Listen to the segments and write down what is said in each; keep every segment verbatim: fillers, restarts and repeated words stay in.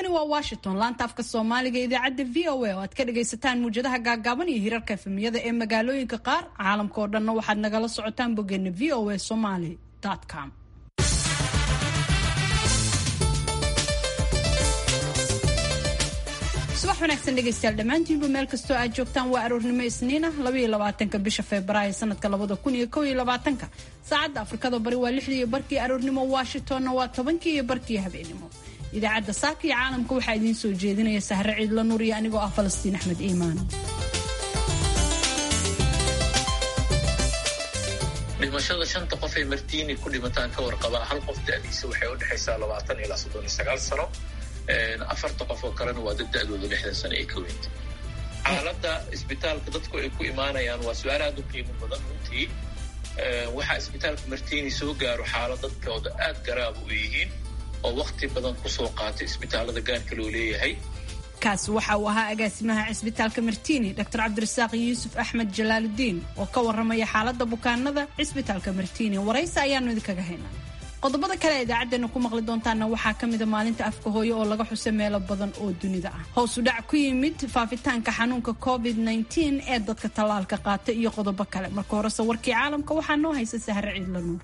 waa Washington laanta afka Soomaaliga idaacada V O A oo aad ka dhagaysataan muujadaha gaagaaban iyo hirarka efemiyada ee magaalooyinka qaar caalamka oo dhan waxaad nagala socotaan boggeena v o a somali dot com. subax wanaagsan dhegaystayaal dhammaantiinba meel kastoo aad joogtaan waa aroornimo isniina laba iyo labaatanka bisha Febraayo sanadka labada kun iyo kow iyo labaatanka saacadda Afrikada Bari waa lixdii iyo barkii aroornimo Washingtonna waa tobankii iyo barkii habeenimo. idaacadda saaka iyo caalamka waxaa idiin soo jeedinaya Sahre Ciidla Nuur iyo anigoo ah Falastiin Axmed Iimaan. dhimashada shanta qof ee Martiini ku dhimataan ka warqaba hal qof da'diisa waxay u dhaxaysaa labaatan ilaa soddon iyo sagaal sano. afarta qof oo kalena waa dad da'dooda lixdan sano ay ka weynta. xaaladda isbitaalka dadku ay ku imaanayaan waa su'aal aad u qiimo badan runtii. waxaa isbitaalka Martiini soo gaaro xaalad dadkooda aad garaab u yihiin oo waqti badan ku soo qaatay isbitaalada gaarka loo leeyahay. kaas waxa uu ahaa agaasimaha isbitaalka Martiini Doctor Cabdirasaaq Yuusuf Axmed Jalaaludiin oo ka warramaya xaaladda bukaanada isbitaalka Martiini. waraysi ayaanu idinkaga haynaa. qodobada kale ee idaacadeena ku maqli doontaana waxaa ka mid ah maalinta afka hooyo oo laga xusay meelo badan oo dunida ah. hoos u dhac ku yimid faafitaanka xanuunka covid nineteen ee dadka tallaalka qaatay iyo qodobo kale. marka horese warkii caalamka waxaa noo haysa Sahre Ciidla Nuur.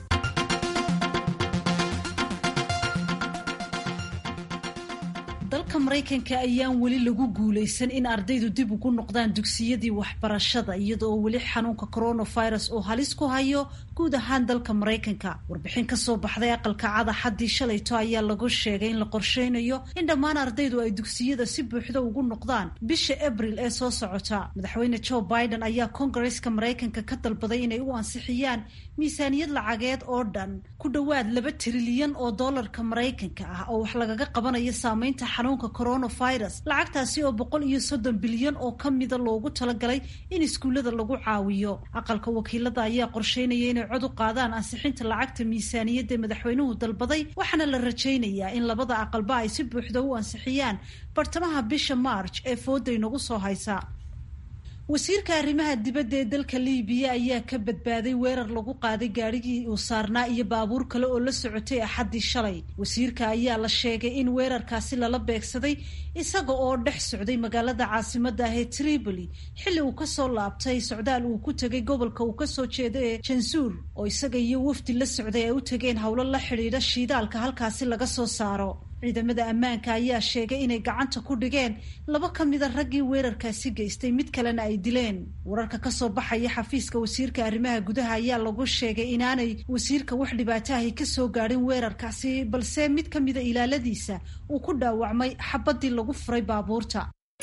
dalka Mareykanka ayaan weli lagu guuleysan in ardaydu dib ugu noqdaan dugsiyadii waxbarashada iyadoo weli xanuunka coronavirus oo halis ku hayo guud ahaan dalka Mareykanka. warbixin ka soo baxday aqalka cad xaddii shalayto ayaa lagu sheegay in la qorsheynayo in dhammaan ardaydu ay dugsiyada si buuxda ugu noqdaan bisha Abriil ee soo socota. madaxweyne Joe Biden ayaa Kongareeska Mareykanka ka dalbaday inay u ansixiyaan miisaaniyad lacageed oo dhan ku dhawaad laba trilyan oo doolarka Mareykanka ah oo wax lagaga qabanayo saameynta xanuunka coronavirus. lacagtaasi oo boqol iyo soddon bilyan oo ka mida loogu talagalay in iskuullada lagu caawiyo. aqalka wakiilada ayaa qorsheynaya inay cod u qaadaan ansixinta lacagta miisaaniyadda madaxweynuhu dalbaday, waxaana la rajaynayaa in labada aqalba ay si buuxda u ansixiyaan bartamaha bisha March ee fooda inagu soo haysa. wasiirka arrimaha dibadda ee dalka Liibiya ayaa ka badbaaday weerar lagu qaaday gaarigii uu saarnaa iyo baabuur kale oo la socotay axaddii shalay. wasiirka ayaa la sheegay in weerarkaasi lala beegsaday isaga oo dhex socday magaalada caasimadda ah ee Tripoli xilli uu kasoo laabtay socdaal uu ku tegay gobolka uu kasoo jeeday ee Jansuur oo isaga iyo wafdi la socday ay u tageen howlo la xidhiidha shiidaalka halkaasi laga soo saaro. ciidamada ammaanka ayaa sheegay inay gacanta ku dhigeen laba ka mida raggii weerarkaasi geystay, mid kalena ay dileen. wararka ka soo baxaya xafiiska wasiirka arrimaha gudaha ayaa lagu sheegay inaanay wasiirka wax dhibaato ahi ka soo gaadhin weerarkaasi, balse mid ka mida ilaaladiisa uu ku dhaawacmay xabadii lagu furay baabuurta.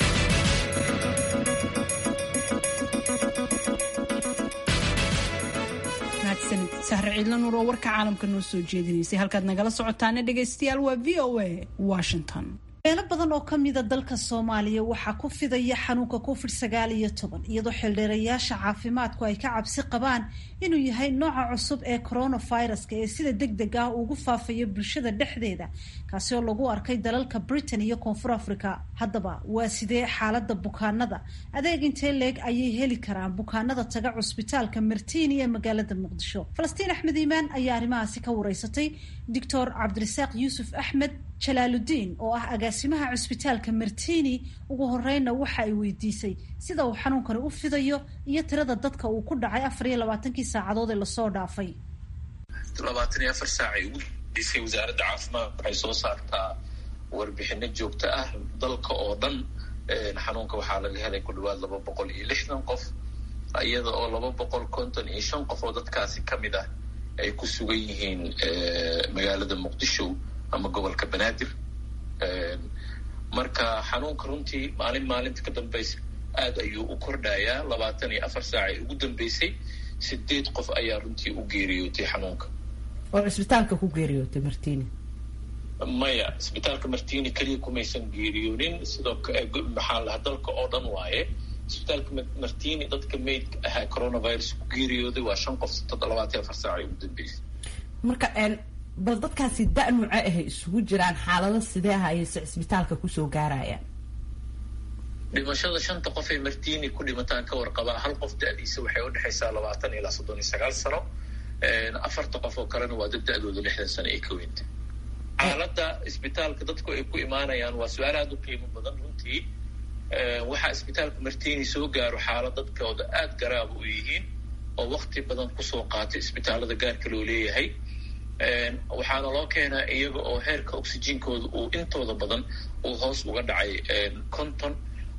Sahre Ciidla Nuur oo warka caalamka noo soo jeedinaysay. halkaad nagala socotaana dhegaystayaal waa V O A Washington. meelo badan oo ka mida dalka Soomaaliya waxaa ku fidaya xanuunka covid sagaal iyo toban iyadoo xildheerayaasha caafimaadku ay ka cabsi qabaan inuu yahay nooca cusub ee coronavirus-ka ee sida degdeg ah ugu faafaya bulshada dhexdeeda, kaasi oo lagu arkay dalalka Britain iyo Koonfur Afrika. haddaba waa sidee xaaladda bukaanada? adeeg intee leeg ayay heli karaan bukaanada taga cusbitaalka Martiini ee magaalada Muqdisho? Falastiin Axmed Iimaan ayaa arrimahaasi ka wareysatay Doctor Cabdirasaaq Yuusuf Axmed Jalaaludiin oo ah agaasimaha cusbitaalka Martiini. ugu horeyna waxa ay weydiisay sida uu xanuunkani u fidayo iyo tirada dadka uu ku dhacay afar iyo labaatankii saacadood ee lasoo dhaafay. labaatan iyo afar saac ay ugu disay wasaaradda caafimaadka waxay soo saartaa warbixino joogto ah dalka oo dhan. xanuunka waxaa laga helay ku dhawaad laba boqol iyo lixdan qof, iyada oo laba boqol konton iyo shan qof oo dadkaasi ka mid ah ay ku sugan yihiin magaalada Muqdisho ama gobolka Banaadir. marka xanuunka runtii maalin maalinta ka dambaysa aad ayuu u kordhayaa. labaatan iyo afar saac ay ugu dambeysay sideed qof ayaa runtii u geeriyootay xanuunka. oo isbitaalka ku geeriyootay Martiini? maya, isbitaalka Martiini kaliya kumaysan geeriyoonin, sidoo maxaa lahaa dalka oo dhan waaye. isbitaalka Martiini dadka meydka ahaa coronavirus ku geeriyooday waa shan qof labaatan iyo afar saac ay ugu dambeysay. marka bal dadkaasi da' nuuce ah isugu jiraan, xaalado sidee ah ayayse isbitaalka kusoo gaarayaan? dhimashada shanta qof ee Martiini ku dhimataan ka warqaba hal qof da'diisa waxay u dhaxaysaa labaatan ilaa soddon iyo sagaal sano. afarta qof oo kalena waa dad da'dooda lixdan sano ay ka weynta. xaaladda isbitaalka dadku ay ku imaanayaan waa su-aal aada u qiimo badan runtii. waxaa isbitaalka martiini soo gaaro xaalad dadkooda aada garaaba u yihiin oo wakti badan kusoo qaatay isbitaalada gaarka loo leeyahay. waxaana loo keenaa iyaga oo heerka oxygenkooda uu intooda badan uu hoos uga dhacay conton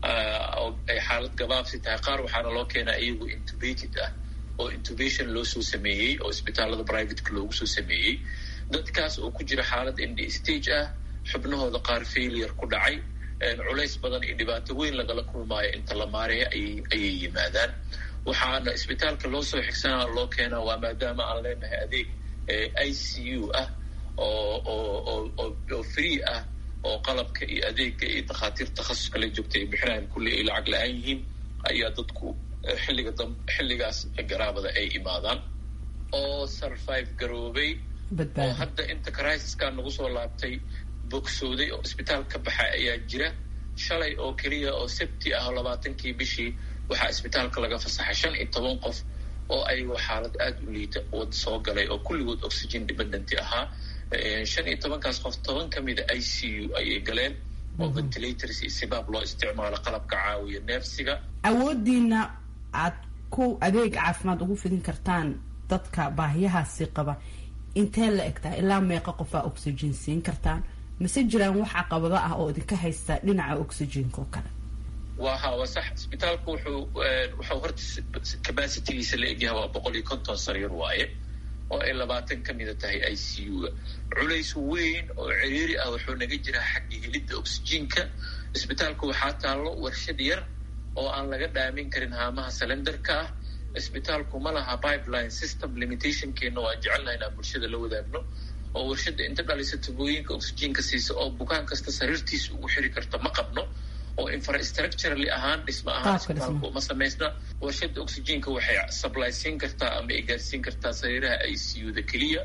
oo ay xaalad gabaabsi tahay. qaar waxaana loo keenaa iyagu intubated ah oo intubation loo soo sameeyey oo isbitaalada privateka loogu soo sameeyey. dadkaas oo ku jira xaalad indi stage ah, xubnahooda qaar failure ku dhacay, culays badan iyo dhibaato weyn lagala kulmaayo inta la maareeya ayay yimaadaan. waxaana isbitaalka loo soo xigsanaa loo keenaa waa maadaama aan leenahay adeeg I C U ah oo oo oo free ah oo qalabka iyo adeegga iyo dakhaatiir takhasus kala joogta ay bixinayaan kulli ay lacag la-aan yihiin, ayaa dadku xilliga dam xilligaas garaabada ay imaadaan oo survive garoobay oo hadda inta crisiskaa nagu soo laabtay bogsooday oo isbitaal ka baxay ayaa jira. shalay oo keliya oo sabti ah labaatankii bishii waxaa isbitaalka laga fasaxay shan iyo toban qof oo ayagoo xaalad aada u liita wad soo galay oo kulligood oxygen dependent ahaa. shan iyo tobankaas qof toban ka mida I C U ayay galeen oo ventilators iyo sibaab loo isticmaalo qalabka caawiya neefsiga. awoodiina aad ku adeeg caafimaad ugu fidin kartaan dadka baahiyahaasi qaba intee la egtaa? ilaa meeqa qofaa oxygen siin kartaan? mase jiraan wax caqabado ah oo idinka haysta dhinaca oxygenka oo kale? waha waa sax. isbitaalku wuxuu wuxuu horta capacitygiisa la egyahay waa boqol iyo konton sariir waaye oo ay labaatan ka mida tahay I C U-ga. culays weyn oo ciriiri ah wuxuu naga jiraa xagga helidda oxygenka. isbitaalku waxaa taallo warshad yar oo aan laga dhaamin karin haamaha cylinderka ah. isbitaalku ma laha pipeline system. limitationkeena waa jecelnaha inaan bulshada la wadaagno oo warshadda inta dhalisa tubooyinka oxygenka siisa oo bukaan kasta sariirtiisa ugu xiri karta ma qabno, oo infrastructurally ahaan dhisma ahaan isbitaalku uma samaysna. warshadda oxygenka waxay supply siin kartaa ama ay gaarsiin kartaa sariiraha I C U-da keliya,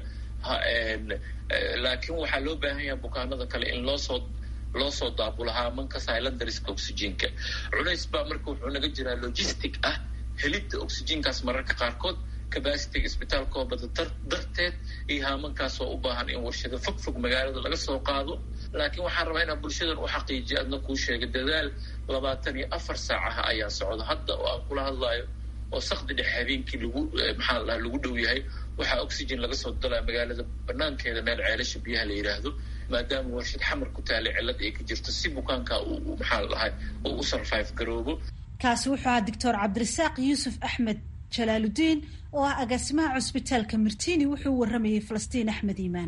laakiin waxaa loo baahan yahay bukaanada kale in loo soo loo soo daabulahaa manka cylinderska oxygenka. culays baa marka wuxuu naga jiraa logistic ah helidda oxygenkaas mararka qaarkood capacityga isbitaalka oo bada darteed iyo haamankaasoo u baahan in warshado fog fog magaalada laga soo qaado. laakiin waxaan rabaa inaan bulshadan u xaqiijiyo adna kuu sheega dadaal labaatan iyo afar saacaha ayaa socda hadda oo aan kula hadlaayo oo sakdi dhex habeenkii lagu maxaa la lagu dhow yahay. waxaa oxygen laga soo dalaa magaalada banaankeeda meel ceelasha biyaha la yidhaahdo, maadaama warshad xamar ku taalay cillad ay ka jirto si bukaanka uu maxaa lahay uu u survive garoobo. kaasi wuxuu ahaa doctor cabdirasaaq yuusuf axmed jalaaludiin oo ah agaasimaha cusbitaalka martiini. wuxuu waramayay falastiin axmed iimaan.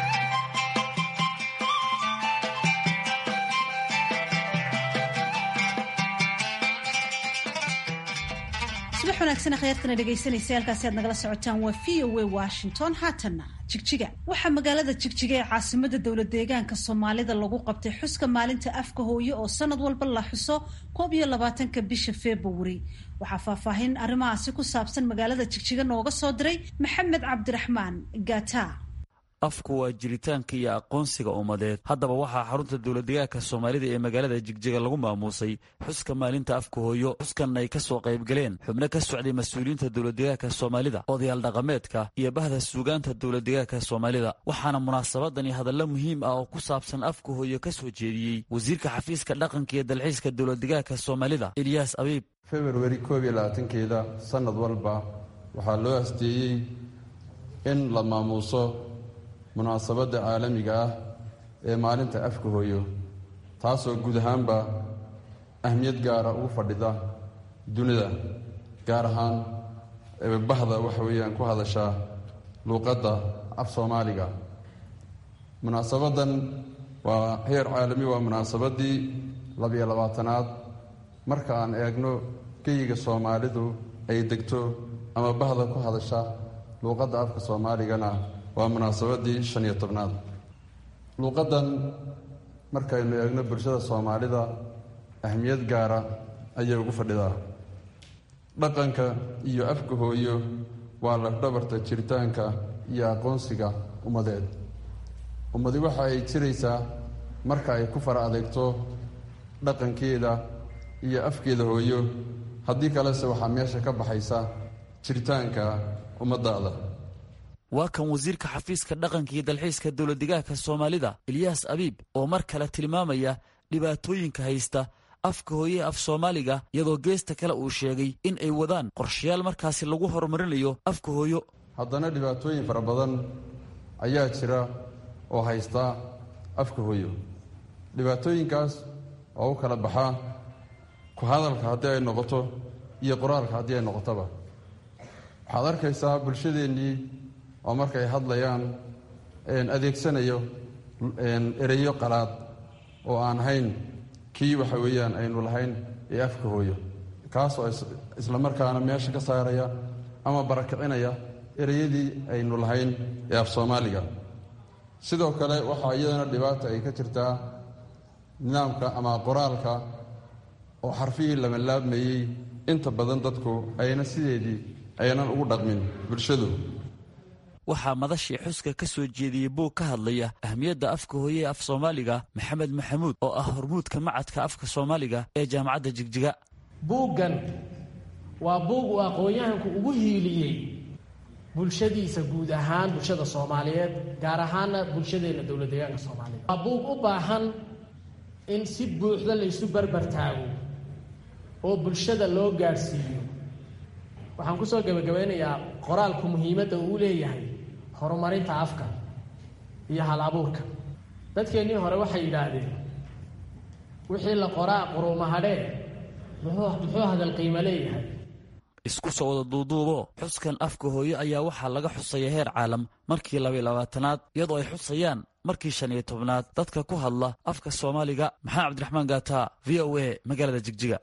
subax wanaagsan akhyaartana dhegaysanaysa halkaasi aad nagala socotaan waa v o a Washington. haatanna jigjiga waxaa magaalada jigjiga ee caasimada dowlad deegaanka soomaalida lagu qabtay xuska maalinta afka hooyo oo sanad walba la xuso koob iyo labaatanka bisha February. waxaa faahfaahin arrimahaasi ku saabsan magaalada jigjiga nooga soo diray maxamed cabdiraxmaan gaata. afku waa jiritaanka iyo aqoonsiga ummadeed. haddaba waxaa xarunta dowladdeegaanka soomaalida ee magaalada jigjiga lagu maamuusay xuska maalinta afka hooyo. xuskan ay ka soo qayb galeen xubno ka socday mas-uuliyiinta dowladdeegaanka soomaalida, odayaal dhaqameedka iyo bahda suugaanta dowladdeegaanka soomaalida. waxaana munaasabadani hadallo muhiim ah oo ku saabsan afka hooyo ka soo jeediyey wasiirka xafiiska dhaqanka iyo dalxiiska dowladdeegaanka soomaalida Ilyaas Abiib. February koob iyo labaatankeeda sanad walba waxaa loo asteeyey in la maamuuso munaasabadda caalamiga ah ee maalinta afka hooyo, taasoo guud ahaanba ahmiyad gaara ugu fadhida dunida, gaar ahaan bahda waxa weeyaan ku hadashaa luuqadda af soomaaliga. munaasabaddan waa heer caalami, waa munaasabaddii labiyo labaatanaad marka aan eegno geyiga soomaalidu ay degto ama bahda ku hadasha luuqadda afka soomaaligana waa munaasabadii shan iyo tobnaad. luuqaddan markaynu eegno bulshada soomaalida ahmiyad gaara ayay ugu fadhidaa. dhaqanka iyo afka hooyo waa lafdhabarta jiritaanka iyo aqoonsiga ummadeed. ummadi waxa ay jiraysaa marka ay ku fara adeegto dhaqankeeda iyo afkeeda hooyo, haddii kalese waxaa meesha ka baxaysa jiritaanka ummaddaada. waa kan wasiirka xafiiska dhaqanka iyo dalxiiska dowladdegaanka soomaalida ilyaas abiib oo mar kale tilmaamaya dhibaatooyinka haysta afka hooye af soomaaliga iyadoo geesta kale uu sheegay in ay wadaan qorshayaal markaasi lagu horumarinayo afka hooyo. haddana dhibaatooyin fara badan ayaa jira oo haysta afka hooyo. dhibaatooyinkaas oo u kala baxaa ku hadalka haddii ay noqoto iyo qoraalka haddii ay noqotoba. waxaad arkaysaa bulshadeennii oo markay hadlayaan adeegsanayo ereyo qalaad oo aan hayn kii waxa weeyaan aynu lahayn ee afka hooyo, kaasoo isla markaana meesha ka saaraya ama barakicinaya ereyadii aynu lahayn ee af soomaaliga. sidoo kale waxaa iyadana dhibaata ay ka jirtaa nidaamka ama qoraalka oo xarfihii lama laabmayey inta badan dadku ayna sideedii aynan ugu dhaqmin bulshadu. waxaa madashii xuska ka soo jeediyey buug ka hadlaya ahmiyadda afka hooye ee af soomaaliga maxamed maxamuud oo ah hormuudka macadka afka soomaaliga ee jaamacadda jigjiga. buuggan waa buug uu aqoon-yahanku ugu hiiliyey bulshadiisa guud ahaan bulshada soomaaliyeed, gaar ahaana bulshadeenna dowladdeegaanka soomaalida. waa buug u baahan in si buuxda laysu barbar taago oo bulshada loo gaadhsiiyo. waxaan ku soo gabagabeynayaa qoraalku muhiimadda uu leeyahay horumarinta afka iyo hal abuurka. dadkeennii hore waxay yidhaahdeen wixii la qoraa quruumahadhee muxuu muxuu hadal qiimo leeyahay. isku soo wada duuduubo xuskan afka hooyo ayaa waxaa laga xusaya heer caalam markii laba iyo labaatanaad iyadoo ay xusayaan markii shan iyo tobnaad dadka ku hadla afka soomaaliga. maxamed cabdiraxmaan gaata, v o a, magaalada jigjiga.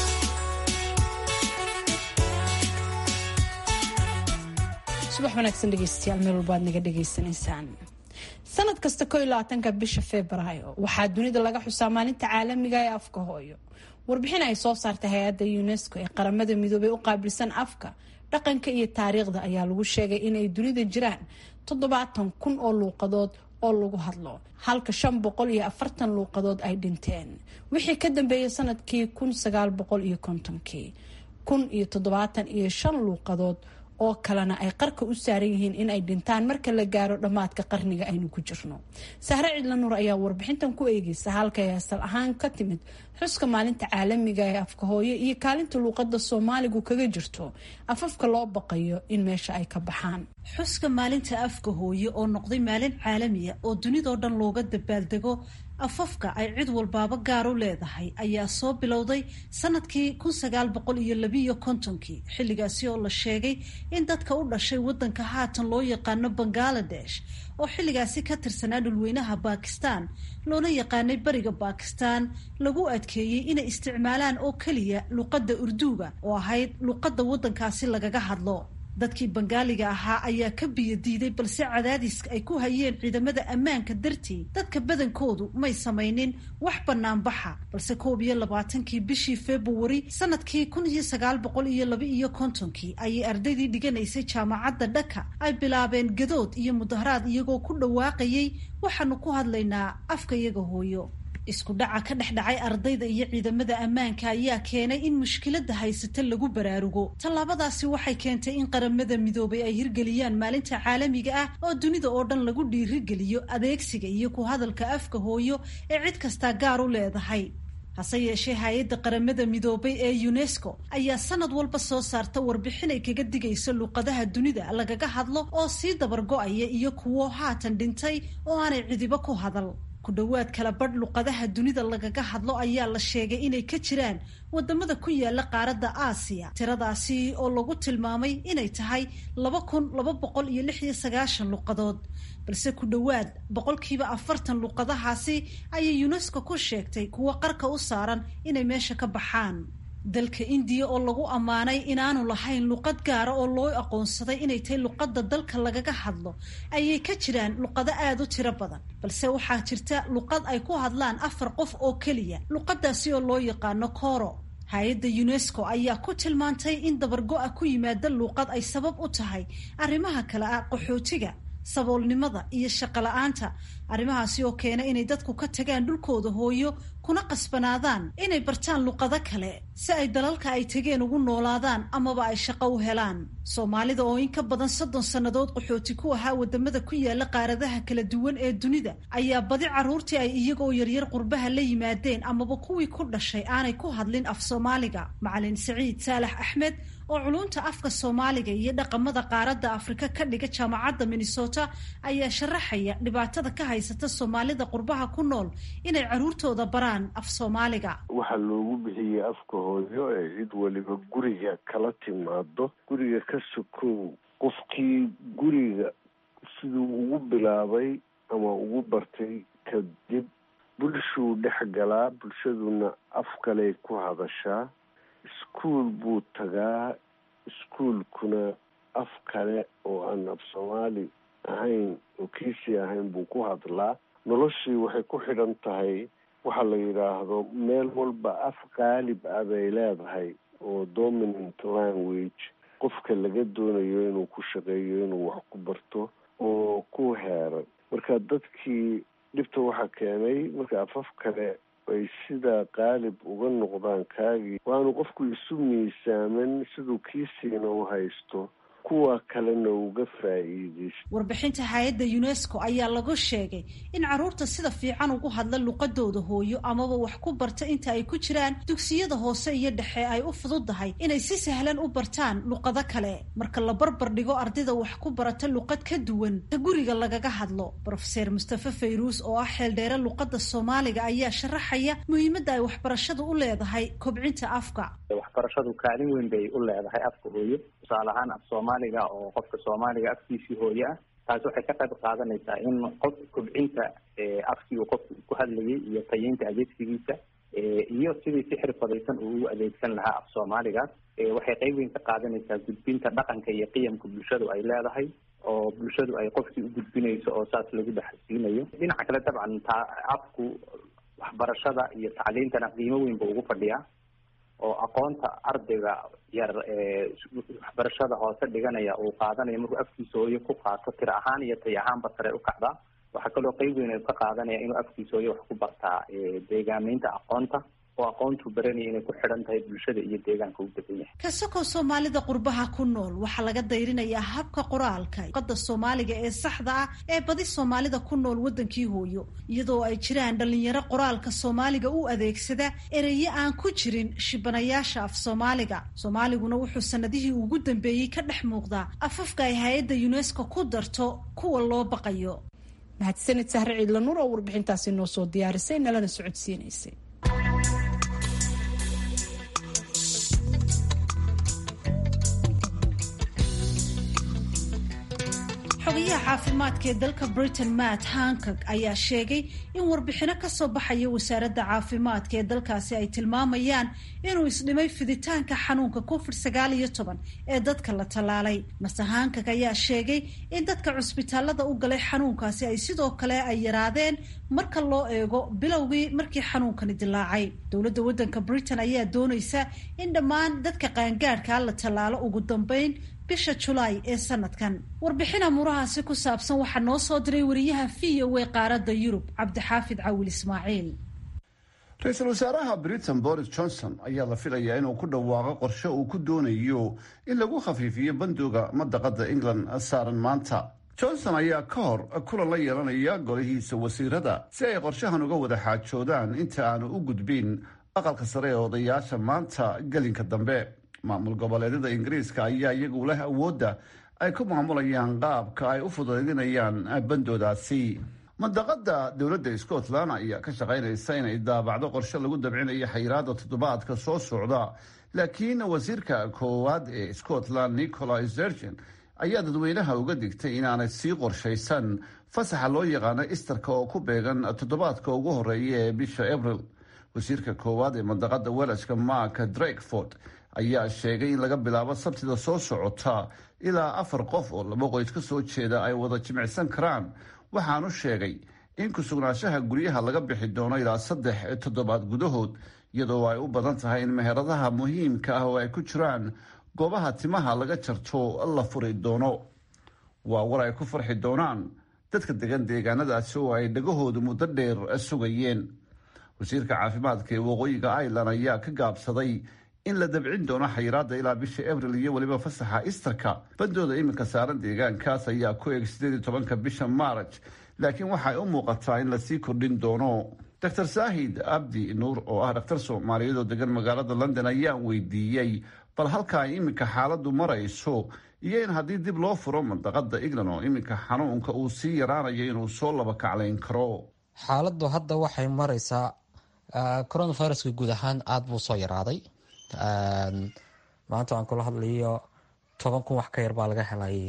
subax wanaagsan dhegeystayaal, meel walbaad naga dhegaysanaysaan. sanad kasta koo iyo labaatanka bisha febraayo waxaa dunida laga xusaa maalinta caalamiga ee afka hooyo. warbixin ay soo saartay hay-adda unesco ee qaramada midoobay u qaabilsan afka, dhaqanka iyo taariikhda ayaa lagu sheegay inay dunida jiraan toddobaatan kun oo luuqadood oo lagu hadlo, halka shan boqol iyo afartan luuqadood ay dhinteen wixii ka dambeeyay sanadkii kun sagaal boqol iyo kontonkii. kun iyo toddobaatan iyo shan luuqadood oo kalena ay qarka u saaran yihiin in ay dhintaan marka la gaaro dhammaadka qarniga aynu ku jirno. sahre cidla nuur ayaa warbixintan ku eegeysa halka ay asal ahaan ka timid xuska maalinta caalamiga ee afka hooyo iyo kaalinta luuqada soomaaligu kaga jirto afafka loo baqayo in meesha ay ka baxaan. xuska maalinta afka hooyo oo noqday maalin caalamiya oo dunidoo dhan looga dabaaldego afafka ay cid walbaaba gaar u leedahay ayaa soo bilowday sanadkii kun sagaal boqol iyo labiiyo kontonkii, xilligaasi oo la sheegay in dadka u dhashay wadanka haatan loo yaqaano Bangladesh oo xilligaasi ka tirsanaa dhulweynaha Bakistan loona yaqaanay bariga Bakistan lagu adkeeyey inay isticmaalaan oo keliya luqadda Urduga oo ahayd luqadda wadankaasi lagaga hadlo. dadkii Bangaaliga ahaa ayaa ka biyo diiday, balse cadaadiska ay ku hayeen ciidamada ammaanka dartii dadka badankoodu may samaynin wax banaanbaxa, balse koob iyo labaatankii bishii February sanadkii kun iyo sagaal boqol iyo laba iyo kontonkii ayay ardaydii dhiganaysay jaamacadda Dhaka ay bilaabeen gadood iyo mudaharaad iyagoo ku dhawaaqayay waxaanu ku hadlaynaa afka iyaga hooyo. isku dhaca ka dhex dhacay ardayda iyo ciidamada ammaanka ayaa keenay in mushkiladda haysata lagu baraarugo. tallaabadaasi waxay keentay in qaramada midoobay ay hirgeliyaan maalinta caalamiga ah oo dunida oo dhan lagu dhiirigeliyo adeegsiga iyo ku hadalka afka hooyo ee cid kastaa gaar u leedahay. hase yeeshee hay-adda qaramada midoobay ee UNESCO ayaa sanad walba soo saarta warbixin ay kaga digayso luqadaha dunida lagaga hadlo oo sii dabargo-aya iyo kuwo haatan dhintay oo aanay cidiba ku hadal. ku dhawaad kala badh luqadaha dunida lagaga hadlo ayaa la sheegay inay ka jiraan wadamada ku yaala qaaradda Aasiya, tiradaasi oo lagu tilmaamay inay tahay laba kun laba boqol iyo lix iyo sagaashan luqadood, balse ku dhawaad boqolkiiba afartan luqadahaasi ayay UNESCO ku sheegtay kuwa qarka u saaran inay meesha ka baxaan. dalka India oo lagu ammaanay inaanu lahayn luqad gaara oo loo aqoonsaday inay tahay luqadda dalka lagaga hadlo ayay ka jiraan luqado aad u tiro badan, balse waxaa jirta luqad ay ku hadlaan afar qof oo keliya, luqadaasi oo loo yaqaano Koro. hay-adda UNESCO ayaa ku tilmaantay in dabargo-a ku yimaada luqad ay sabab u tahay arrimaha kale ah qaxootiga, saboolnimada iyo shaqo la-aanta, arrimahaasi oo keena inay dadku ka tagaan dhulkooda hooyo kuna qasbanaadaan inay bartaan luqado kale si ay dalalka ay tegeen ugu noolaadaan amaba ay shaqo u helaan. Soomaalida oo in ka badan soddon sannadood qaxooti ku ahaa wadamada ku yaala qaaradaha kala duwan ee dunida ayaa badi carruurtii ay iyagoo yaryar qurbaha la yimaadeen amaba kuwii ku dhashay aanay ku hadlin af Soomaaliga. Macalin Saciid Saalax Axmed oo culunta afka Soomaaliga iyo dhaqamada qaaradda Afrika ka dhiga jaamacadda Minnesota ayaa sharaxaya dhibaatada ka haysata Soomaalida qurbaha ku nool inay carruurtooda baraan af Soomaaliga. Waxa loogu bixiyay afka hooyo ee cid waliba guriga kala timaado, guriga ka sokow qofkii guriga siduu ugu bilaabay ama ugu bartay kadib bulshuu dhex galaa, bulshaduna af kale ku hadashaa. iskuul buu tagaa, iskuulkuna af kale oo aan af Soomaali ahayn oo kiisi ahayn buu ku hadlaa. noloshii waxay ku xidhan tahay waxa la yidhaahdo meel walba af qaalib ah bay leedahay oo dominant language qofka laga doonayo inuu ku shaqeeyo, inuu wax ku barto oo ku heeran. marka dadkii dhibta waxaa keenay marka afaf kale ay sida qaalib uga noqdaan kaagii, waanu qofku isu miisaaman siduu kiisiina u haysto kuwa kalena uga faa'iideysto. Warbixinta hay'adda UNESCO ayaa lagu sheegay in carruurta sida fiican ugu hadla luqadooda hooyo amaba wax ku barta inta ay ku jiraan dugsiyada hoose iyo dhexe ay u fududahay inay si sahlan u bartaan luqado kale marka la barbar dhigo ardayda wax ku barata luqad ka duwan ta guriga lagaga hadlo. Professor Mustafa Fayruus oo ah xeeldheere luqadda Soomaaliga ayaa sharaxaya muhiimadda ay waxbarashadu u leedahay kobcinta afka. Waxbarashadu kaalin weyn bay u leedahay afka hooyo, tusaale ahaan af Soomaaliga oo qofka Soomaaliga afkiisii hooyo ah. taas waxay ka qayb qaadanaysaa in qof kobcinta afkii uu qofku ku hadlayay iyo tayeynta adeegsigiisa iyo sidii si xirfadaysan uu u adeegsan lahaa af Soomaaligaas. waxay qayb weyn ka qaadanaysaa gudbinta dhaqanka iyo qiyamka bulshadu ay leedahay oo bulshadu ay qofkii u gudbinayso oo saas lagu dhaxsiinayo. dhinaca kale dabcan taa afku waxbarashada iyo tacliintana qiimo weyn buu ugu fadhiyaa oo aqoonta ardayga yar ee waxbarashada hoose dhiganaya uu qaadanayo markuu afkiisa hooyo ku qaato tiro ahaan iyo tay ahaanba sare u kacdaa. waxaa kaloo qayb weyn ay ka qaadanaya inuu afkiisa hooyo wax ku bartaa deegaameynta aqoonta oo aqoontu baranaya inay ku xidhan tahay bulshada iyo deegaanka uu degan yahay. Ka sokow Soomaalida qurbaha ku nool waxaa laga dayrinayaa habka qoraalka luqadda Soomaaliga ee saxda ah ee badi Soomaalida ku nool wadankii hooyo, iyadoo ay jiraan dhalinyaro qoraalka Soomaaliga u adeegsada erayo aan ku jirin shibanayaasha af Soomaaliga. Soomaaliguna wuxuu sanadihii ugu dambeeyay ka dhex muuqdaa afafka ay hay'adda UNESCO ku darto kuwa loo baqayo. mahadsanid Sahre Ciidla Nuur oo warbixintaasi noo soo diyaarisay nalana socodsiinaysay. xogayaha caafimaadka ee dalka Britain Matt Hancock ayaa sheegay in warbixino ka soo baxaya wasaaradda caafimaadka ee dalkaasi ay tilmaamayaan inuu isdhimay fiditaanka xanuunka covid sagaal iyo toban ee dadka la tallaalay. Master Hancock ayaa sheegay in dadka cusbitaalada u galay xanuunkaasi ay sidoo kale ay yaraadeen marka loo eego bilowgii markii xanuunkani dilaacay. Dowladda waddanka Britain ayaa doonaysa in dhammaan dadka qaangaadhka la tallaalo ugu dambeyn bisha July ee sanadkan. warbixin amurahaasi ku saabsan waxaa noo soo diray wariyaha V O A qaaradda Yurub Cabdixaafid Cawil Ismaaciil. Ra-iisul wasaaraha Britain Boris Johnson ayaa la filayaa inuu ku dhawaaqo qorshe uu ku doonayo in lagu khafiifiyo bandooga madaqada England saaran maanta. Johnson ayaa ka hor kulan la yeelanaya golihiisa wasiirada si ay qorshahan uga wada xaajoodaan inta aanu u gudbin aqalka sare ee odayaasha maanta gelinka dambe. maamul goboleedyada Ingiriiska ayaa iyagu leh awoodda ay ku maamulayaan qaabka ay u fududeynayaan bandoodaasi. mandaqada dowladda Scotland ayaa ka shaqaynaysa inay daabacdo qorshe lagu dabcinayo xayiraada toddobaadka soo socda, laakiin wasiirka koowaad ee Scotland Nicola Sturgeon ayaa dadweynaha uga digtay inaanay sii qorshaysan fasaxa loo yaqaano Easterka oo ku beegan toddobaadka ugu horeeya ee bisha April. wasiirka koowaad ee mandaqada Welshka Mark Drakeford ayaa sheegay in laga bilaabo sabtida soo socota ilaa afar qof oo laba qoys ka soo jeeda ay wada jimicsan karaan. waxaanu sheegay in ku sugnaanshaha guryaha laga bixi doono ilaa saddex toddobaad gudahood, iyadoo ay u badan tahay in meheradaha muhiimka ah oo ay ku jiraan goobaha timaha laga jarto la furi doono. waa war ay ku farxi doonaan dadka degan deegaanadaasi oo ay dhagahoodu muddo dheer sugayeen. wasiirka caafimaadka ee waqooyiga ireland ayaa ka gaabsaday in la dabcin doono xayiraada ilaa bisha abril iyo weliba fasaxa isterka. bandooda iminka saaran deegaankaas ayaa ku eeg sideed iyo tobanka bisha maaraj, laakiin waxay u muuqataa in lasii kordhin doono. doctor saahid abdi nuur oo ah dhakhtar soomaaliyeed oo degan magaalada london ayaan weydiiyey bal halka ay iminka xaaladu marayso iyo in haddii dib loo furo mandaqada england oo iminka xanuunka uu sii yaraanayo inuu soo laba kaclayn karo. xaaladu hadda waxay maraysaa coronaviruska guud ahaan aada buu soo yaraaday. maanta aan kula hadlayo toban kun wax ka yar baa laga helay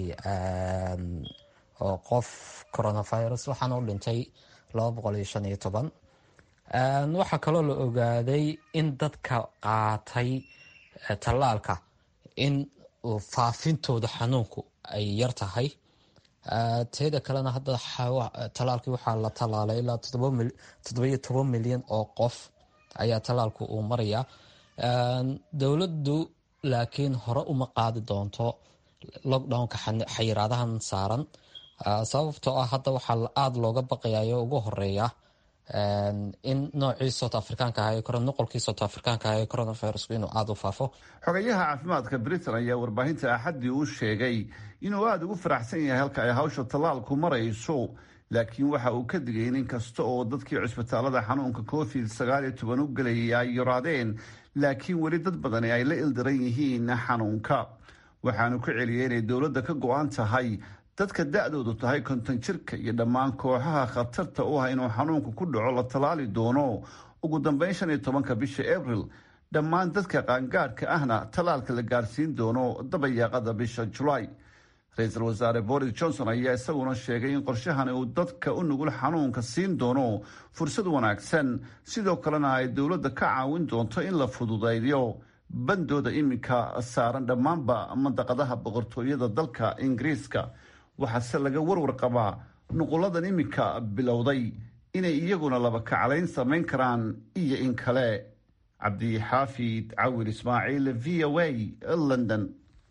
oo qof coronavirus, waxaana u dhintay laba boqol iyo shan iyo toban. waxaa kaloo la ogaaday in dadka qaatay tallaalka in faafintooda xanuunku ay yar tahay. teeda kalena hadda tallaalkii waxaa la tallaalay ilaa toddoba iyo toban milyan oo qof ayaa tallaalku uu maraya. dowladdu laakiin hore uma qaadi doonto lockdownka xayiraadahan saaran, sababtoo ah hadda waxaa aada looga baqayayo ugu horeeya in noocii south africaanka ah noqolkii south africaanka ah ee coronavirusku inuu aada u faafo. xogayaha caafimaadka britain ayaa warbaahinta axaddii u sheegay inuu aada ugu faraxsan yahay halka ay hawsha tallaalku marayso, laakiin waxa uu ka digay in inkasta oo dadkii cusbitaalada xanuunka covid sagaal iyo toban u gelayay ay yaraadeen, laakiin weli dad badani ay la ildaran yihiin xanuunka. waxaanu ku celiyey inay dowladda ka go-an tahay dadka da-doodu tahay konton jirka iyo dhammaan kooxaha khatarta u ah inuu xanuunku ku dhaco la tallaali doono ugu dambeyn shan iyo tobanka bisha abril. dhammaan dadka qaangaadhka ahna tallaalka la gaarsiin doono dabayaaqada bisha julaay. ra-iisul wasaare boris johnson ayaa isaguna sheegay in qorshahani uu dadka u nugul xanuunka siin doono fursad wanaagsan, sidoo kalena ay dowladda ka caawin doonto in la fududaydiyo bandooda iminka saaran dhammaanba mandaqadaha boqortooyada dalka ingiriiska. waxaase laga warwar qabaa nuquladan iminka bilowday inay iyaguna laba kaclayn samayn karaan iyo in kale. cabdixaafid cawil ismaaciil, v o a, london.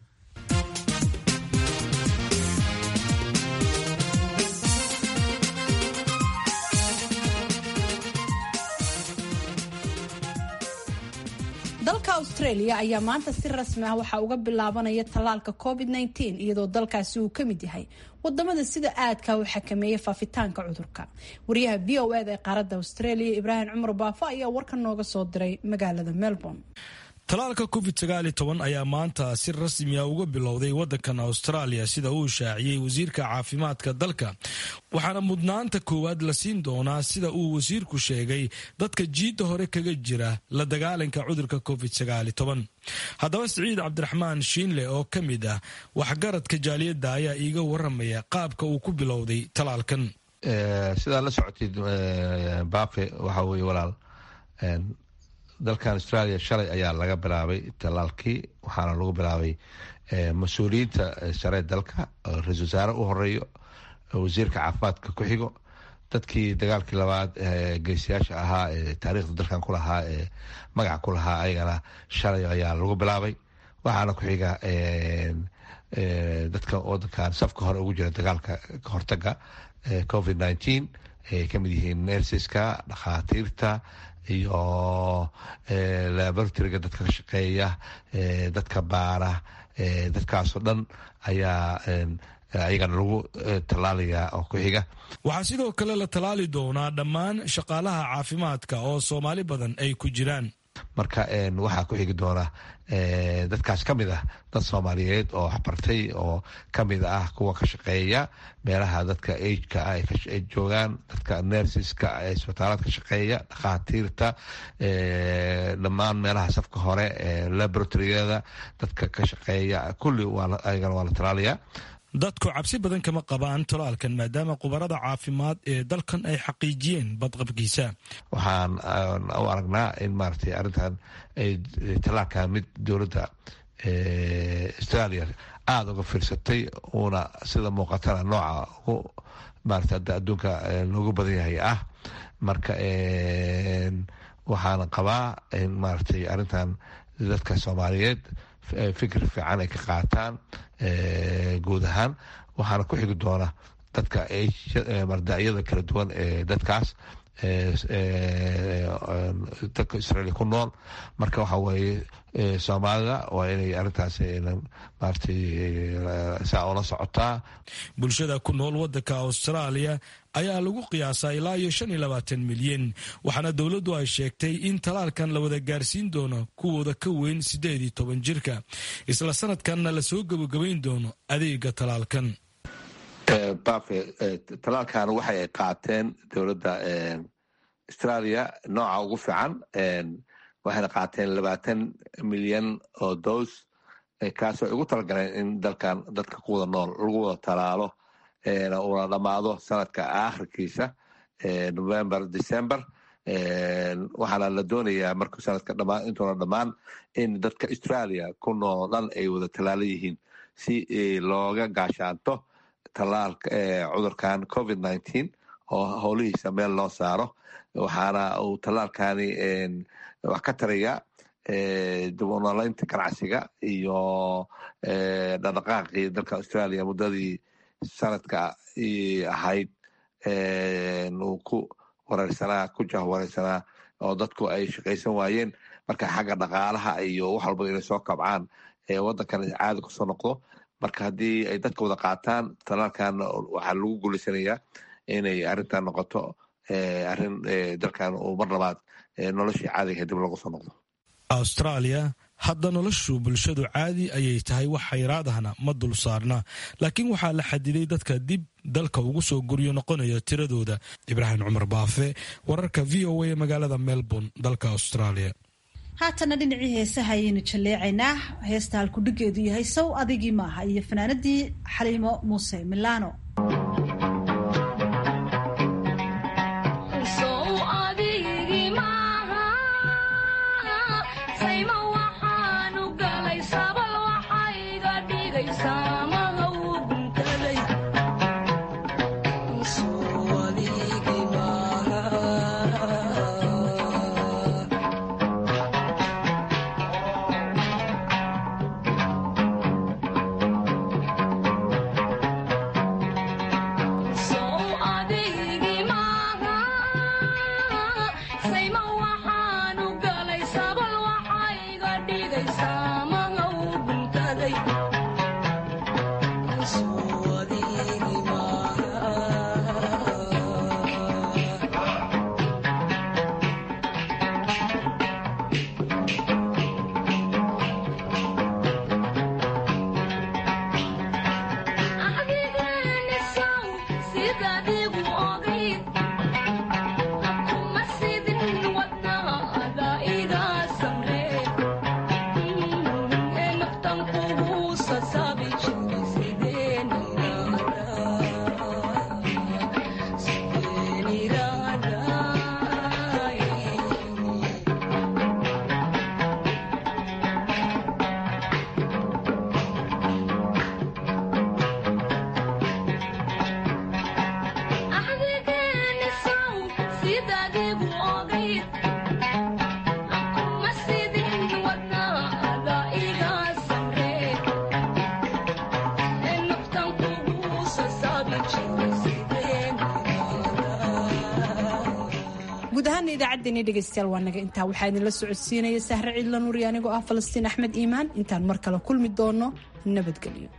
dalka australia ayaa maanta si rasmi ah waxaa uga bilaabanaya tallaalka covid nneteen iyadoo dalkaasi uu ka mid yahay wadamada sida aadka u xakameeya faafitaanka cudurka. wariyaha v o eda ee qaaradda australia ibraahim cumar baafo ayaa warkan nooga soo diray magaalada melbourne. talaalka covid sagaal iyo toban ayaa maanta si rasmiya uga bilowday wadankan australia sida uu shaaciyey wasiirka caafimaadka dalka, waxaana mudnaanta koowaad la siin doonaa sida uu wasiirku sheegay dadka jiidda hore kaga jira la dagaalanka cudurka covid sagaal iyo toban. haddaba siciid cabdiraxmaan shiinle oo ka mid ah waxgaradka jaaliyadda ayaa iiga waramaya qaabka uu ku bilowday talaalkan. sidaa la socotid baafe waxa weye walaal, dalkan australia shalay ayaa laga bilaabay talaalkii, waxaana lagu bilaabay mas-uuliyiinta sare dalka, ra-isul wasaare u horeeyo, wasiirka caafimaadka ku xigo, dadkii dagaalkii labaad geesiyaasha ahaa ee taariikhda dalkan ku lahaa ee magaca ku lahaa ayagana shalay ayaa lagu bilaabay. waxaana ku xiga dadka wadankan safka hore ugu jira dagaalka ka hortaga covid nineteen ay ka mid yihiin nersiska, dhakhaatiirta iyo laboratoryga dadka ka shaqeeya, dadka baara, dadkaasoo dhan ayaa ayagana lagu tallaalaya oo ku xiga. waxaa sidoo kale la tallaali doonaa dhammaan shaqaalaha caafimaadka oo soomaali badan ay ku jiraan. marka waxaa ku xigi doona dadkaas ka mid ah dad soomaaliyeed oo waxbartay oo ka mid ah kuwa ka shaqeeya meelaha dadka ageka ah ay joogaan, dadka nersiska ee isbitaalaad ka shaqeeya, dhakhaatiirta, dhammaan meelaha safka hore ee laboratoryada dadka ka shaqeeya, kulli ayagana waa la talaalaya. dadku cabsi badan kama qabaan talaalkan maadaama khubarada caafimaad ee dalkan ay xaqiijiyeen badqabkiisa. waxaan u aragnaa in maaragtay arrintan ay talaalka mid dowladda australia aada uga fiirsatay, uuna sida muuqatana nooca ugu maarata hadda adduunka loogu badan yahay ah. marka waxaana qabaa in maaragtay arrintan dadka soomaaliyeed fikir fiican ay ka qaataan guud ahaan. waxaana ku xigi doona dadka mardacyada kala duwan ee dadkaas dalka israael ku nool. marka waxa weeye soomaalida waa inay arrintaas maaragtay saa ula socotaa. bulshada ku nool wadanka australia ayaa lagu qiyaasaa ilaa iyo shan iyo labaatan milyan, waxaana dowladdu ay sheegtay in talaalkan la wada gaarsiin doono kuwooda ka weyn siddeed iyo toban jirka, isla sanadkanna lasoo gabagabayn doono adeega talaalkan. bafe talaalkan waxay qaateen dowladda australia nooca ugu fiican, waxayna qaateen labaatan milyan oo dos, kaasoo ay ugu talagaleen in dalkan dadka kuwada nool lagu wada talaalo una dhammaado sanadka aakhirkiisa november december. waxaana la doonayaa markuu sanadka dhamaan intuuna dhammaan in dadka australia ku nool o dhan ay wada talaalo yihiin si looga gaashaanto talaalka cudurkan covid nineteen oo howlihiisa meel loo saaro. waxaana uu talaalkani wax ka taraya dib u noolaynta ganacsiga iyo dhaqdhaqaaqii dalka australia muddadii sanadka ahayd uu ku wareersanaa ku jahwareersanaa oo dadku ay shaqaysan waayeen. marka xagga dhaqaalaha iyo wax walba inay soo kabcaan waddankan caadi kusoo noqdo. marka haddii ay dadka wada qaataan talaalkan waxaa lagu guulaysanayaa inay arrintan noqoto arrin dalkan uu mar labaad noloshii caadiga dib loogu soo noqdo. australia hadda noloshu bulshadu caadi ayay tahay, wax xayraadahna ma dul saarna, laakiin waxaa la xadiday dadka dib dalka ugu soo guryo noqonaya tiradooda. ibraahim cumar baafe, wararka v o a magaalada melbourne, dalka australia. haatana dhinacii heesaha ayaynu jalleecaynaa. heesta halkudhigeedu yahay sow adigii maaha iyo fanaanadii xaliimo muuse milano. idaacaddeeni dhegaystayaal waa naga intaa. waxaa idinla socodsiinaya sahre ciidla nuuri anigoo ah falastiin axmed iimaan. intaan mar kale kulmi doono, nabadgelyo.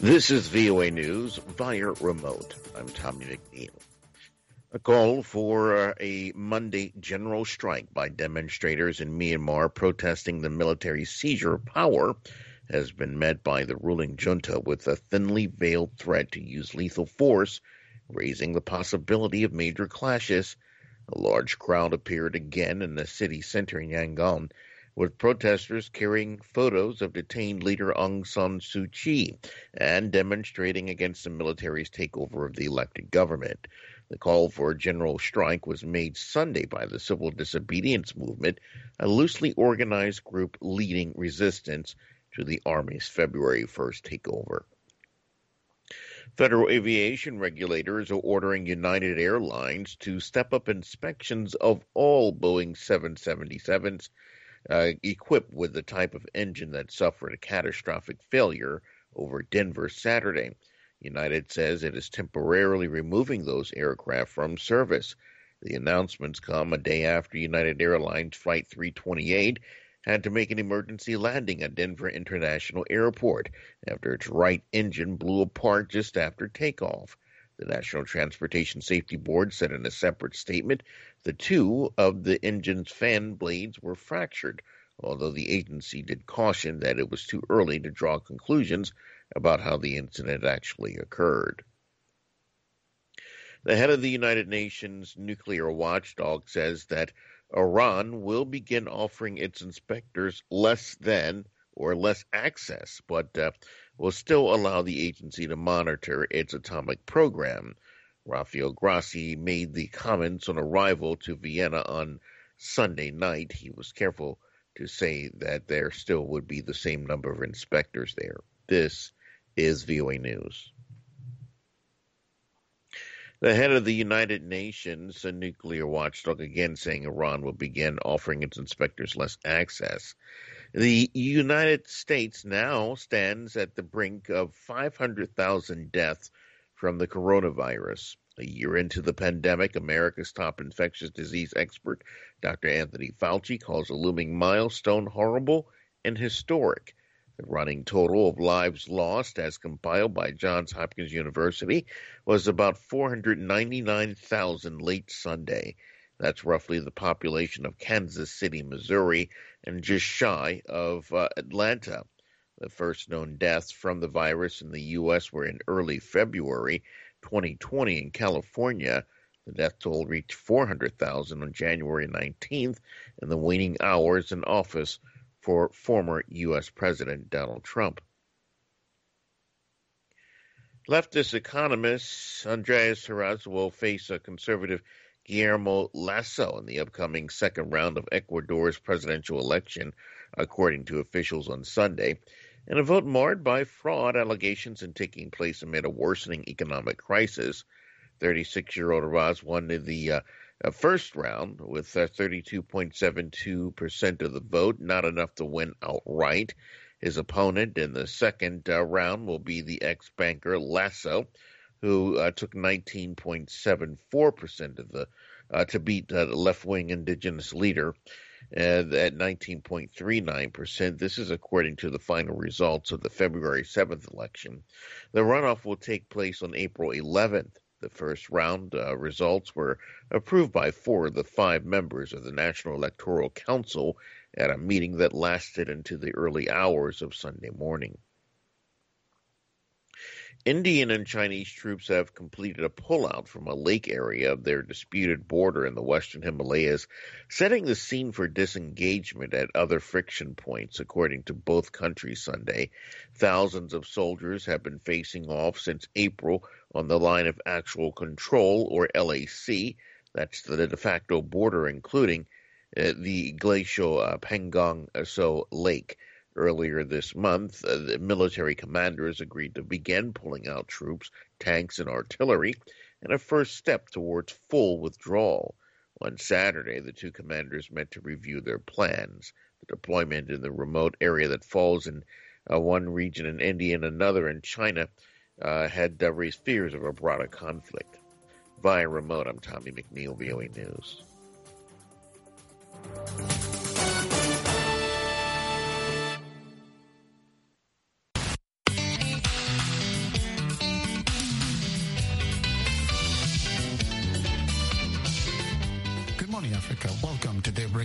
This is V O A News via remote. I'm Tommy McNeil. A call for a Monday general strike by demonstrators in Myanmar protesting the military seizure of power has been met by the ruling junta with a thinly veiled threat to use lethal force, raising the possibility of major clashes. A large crowd appeared again in the city center in Yangon, with protesters carrying photos of detained leader Aung San Suu Kyi and demonstrating against the military's takeover of the elected government. The call for a general strike was made Sunday by the Civil Disobedience Movement, a loosely organized group leading resistance to the Army's February first takeover. Federal aviation regulators are ordering United Airlines to step up inspections of all Boeing seven seventy-sevens uh, equipped with the type of engine that suffered a catastrophic failure over Denver Saturday. United says it is temporarily removing those aircraft from service. The announcements come a day after United Airlines Flight three twenty-eight had to make an emergency landing at Denver International Airport after its right engine blew apart just after takeoff. The National Transportation Safety Board said in a separate statement that two of the engine's fan blades were fractured, although the agency did caution that it was too early to draw conclusions about how the incident actually occurred. The head of the United Nations nuclear watchdog says that Iran will begin offering its inspectors less than or less access, but uh, will still allow the agency to monitor its atomic program. Rafael Grossi made the comments on arrival to Vienna on Sunday night. He was careful to say that there still would be the same number of inspectors there. This is V O A News. The head of the United Nations, a nuclear watchdog, again saying Iran will begin offering its inspectors less access. The United States now stands at the brink of five hundred thousand deaths from the coronavirus. A year into the pandemic, America's top infectious disease expert, Doctor Anthony Fauci, calls a looming milestone horrible and historic. The running total of lives lost, as compiled by Johns Hopkins University, was about four hundred ninety-nine thousand late Sunday. That's roughly the population of Kansas City, Missouri, and just shy of uh, Atlanta. The first known deaths from the virus in the U S were in early February twenty twenty in California. The death toll reached four hundred thousand on January nineteenth in the waning hours in office for former U S President Donald Trump. Leftist economist Andreas Herraz will face a conservative Guillermo Lasso in the upcoming second round of Ecuador's presidential election, according to officials on Sunday, in a vote marred by fraud allegations and taking place amid a worsening economic crisis. thirty-six-year-old Herraz won the uh, Uh, first round with uh, thirty-two point seven two percent of the vote, not enough to win outright. His opponent in the second uh, round will be the ex-banker Lasso, who uh, took nineteen point seven four percent of the uh, to beat uh, the left-wing indigenous leader uh, at nineteen point three nine percent. This is according to the final results of the February seventh election. The runoff will take place on April eleventh. The first round uh, results were approved by four of the five members of the National Electoral Council at a meeting that lasted into the early hours of Sunday morning. Indian and Chinese troops have completed a pullout from a lake area of their disputed border in the western Himalayas, setting the scene for disengagement at other friction points, according to both countries Sunday. Thousands of soldiers have been facing off since April on the line of actual control, or L A C. That's the de facto border, including uh, the glacial uh, Pangong Tso Lake. Earlier this month, uh, the military commanders agreed to begin pulling out troops, tanks, and artillery in a first step towards full withdrawal. On Saturday, the two commanders met to review their plans. The deployment in the remote area that falls in uh, one region in India and another in China uh, had uh, raised fears of a broader conflict. Via remote, I'm Tommy McNeil, V O A News.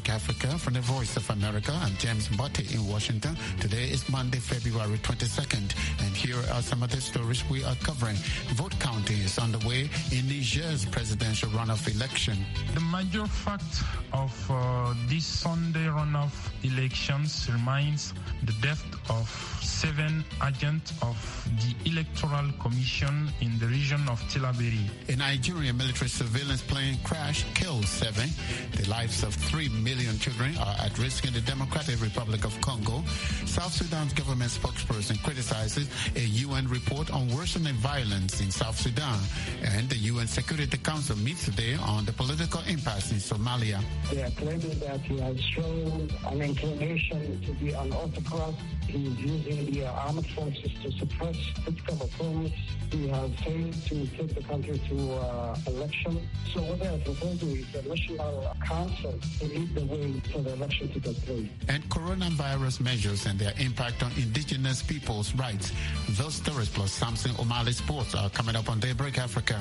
Daybreak Africa from the Voice of America. I'm James Mbote in Washington. Today is Monday, February twenty-second, and here are some of the stories we are covering. Vote counting is underway in Niger's presidential runoff election. The major fact of uh, this Sunday runoff elections remains the death of seven agents of the Electoral Commission in the region of Tillaberi. A Nigerian military surveillance plane crash killed seven. The lives of three million children are at risk in the Democratic Republic of Congo. South Sudan's government spokesperson criticizes a U N report on worsening violence in South Sudan. And the U N Security Council meets today on the political impasse in Somalia. They are claiming that he has shown an inclination to be unorthodox. He is using the armed forces to suppress political opponents. He has failed to take the country to uh, election. So what they are proposing is the National Council to lead the way for the election to take place. And coronavirus measures and their impact on indigenous people's rights. Those stories plus Samson O'Malley Sports are coming up on Daybreak Africa.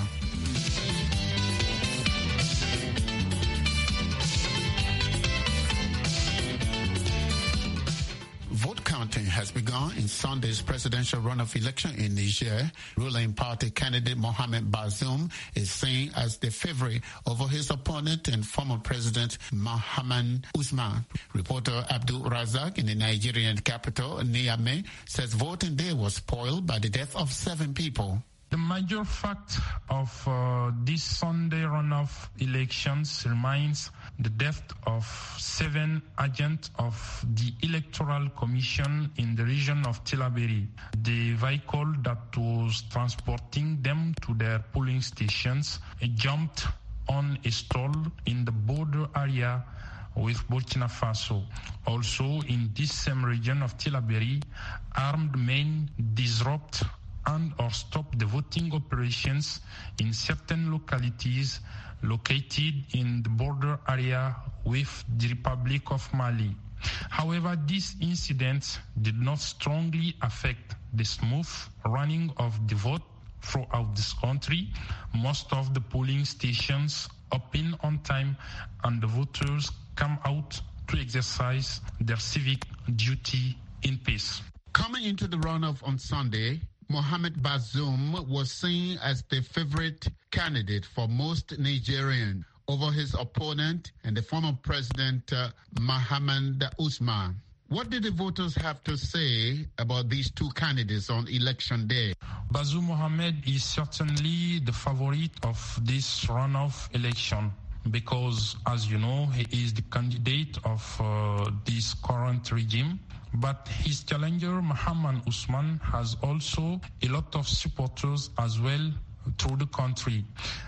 Counting has begun in Sunday's presidential runoff election in Niger. Ruling party candidate Mohamed Bazoum is seen as the favorite over his opponent and former president Mahaman Usman. Reporter Abdul Razak in the Nigerian capital, Niamey, says voting day was spoiled by the death of seven people. The major fact of uh, this Sunday runoff elections remains the death of seven agents of the Electoral Commission in the region of Tillaberi. The vehicle that was transporting them to their polling stations jumped on a stall in the border area with Burkina Faso. Also, in this same region of Tillaberi, armed men disrupt and or stop the voting operations in certain localities located in the border area with the Republic of Mali. However, these incidents did not strongly affect the smooth running of the vote throughout this country. Most of the polling stations open on time and the voters come out to exercise their civic duty in peace. Coming into the runoff on Sunday, Mohamed Bazoum was seen as the favorite candidate for most Nigerians over his opponent and the former president uh, Mahaman Usman. What did the voters have to say about these two candidates on election day? Bazoum Mohamed is certainly the favorite of this runoff election because, as you know, he is the candidate of uh, this current regime. But his challenger, Mahaman Usman, has also a lot of supporters as well through the country.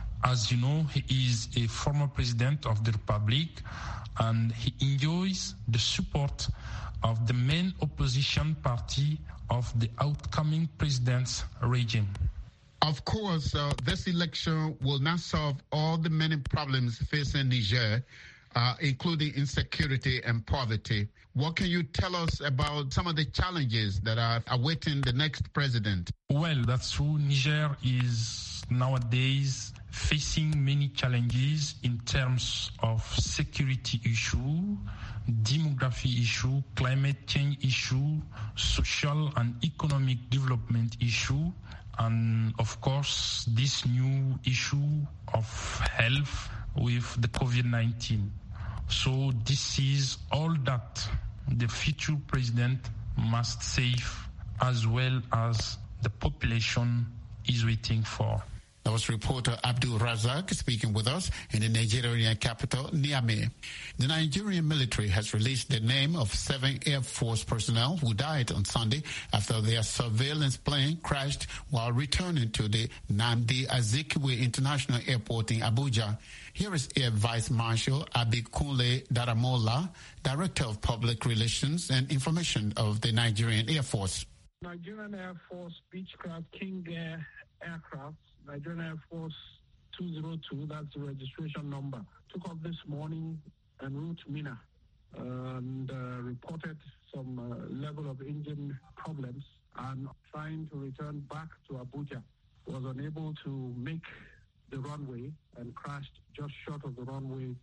As you know, he is a former president of the Republic and he enjoys the support of the main opposition party of the outcoming president's regime. Of course, uh, this election will not solve all the many problems facing Niger, uh, including insecurity and poverty. What can you tell us about some of the challenges that are awaiting the next president? Well, that's true. Niger is nowadays facing many challenges in terms of security issue, demography issue, climate change issue, social and economic development issue, and of course this new issue of health with the COVID nineteen. So this is all that the future president must save as well as the population is waiting for. That was reporter Abdul Razak speaking with us in the Nigerian capital, Niamey. The Nigerian military has released the name of seven Air Force personnel who died on Sunday after their surveillance plane crashed while returning to the Nnamdi Azikiwe International Airport in Abuja. Here is Air Vice Marshal Abikunle Daramola, Director of Public Relations and Information of the Nigerian Air Force. Nigerian Air Force Beechcraft King Air aircraft, Nigerian Air Force two zero two, that's the registration number, took off this morning en route Mina and uh, reported some uh, level of engine problems and trying to return back to Abuja. Was unable to make the runway and crashed just short of the runway